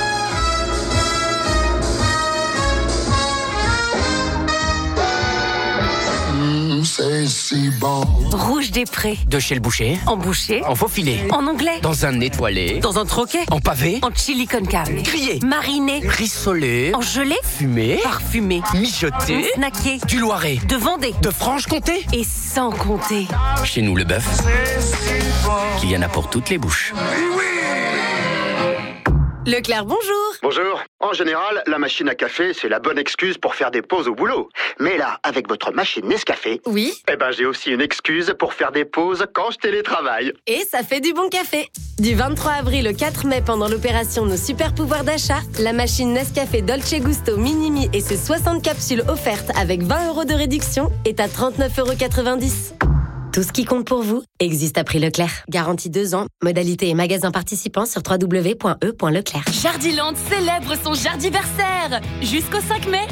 C'est si bon. Rouge des Prés. De chez le boucher. En boucher. En faux filet. En anglais. Dans un étoilé. Dans un troquet. En pavé. En chili con carne. Grillé. Mariné. Rissolé. En gelée. Fumé. Parfumé. Mijoté. Snacké. Du Loiret. De Vendée. De Franche-Comté. Et sans compter. Chez nous, le bœuf, qu'il y en a pour toutes les bouches. Leclerc, bonjour. Bonjour. En général, la machine à café, c'est la bonne excuse pour faire des pauses au boulot. Mais là, avec votre machine Nescafé, oui, j'ai aussi une excuse pour faire des pauses quand je télétravaille. Et ça fait du bon café. Du 23 avril au 4 mai, pendant l'opération Nos Super Pouvoirs d'achat, la machine Nescafé Dolce Gusto Minimi et ses 60 capsules offertes avec 20 € de réduction est à 39,90 €. Tout ce qui compte pour vous existe à prix Leclerc. Garantie 2 ans. Modalité et magasin participants sur www.e.leclerc. Jardiland célèbre son jardiversaire. Jusqu'au 5 mai,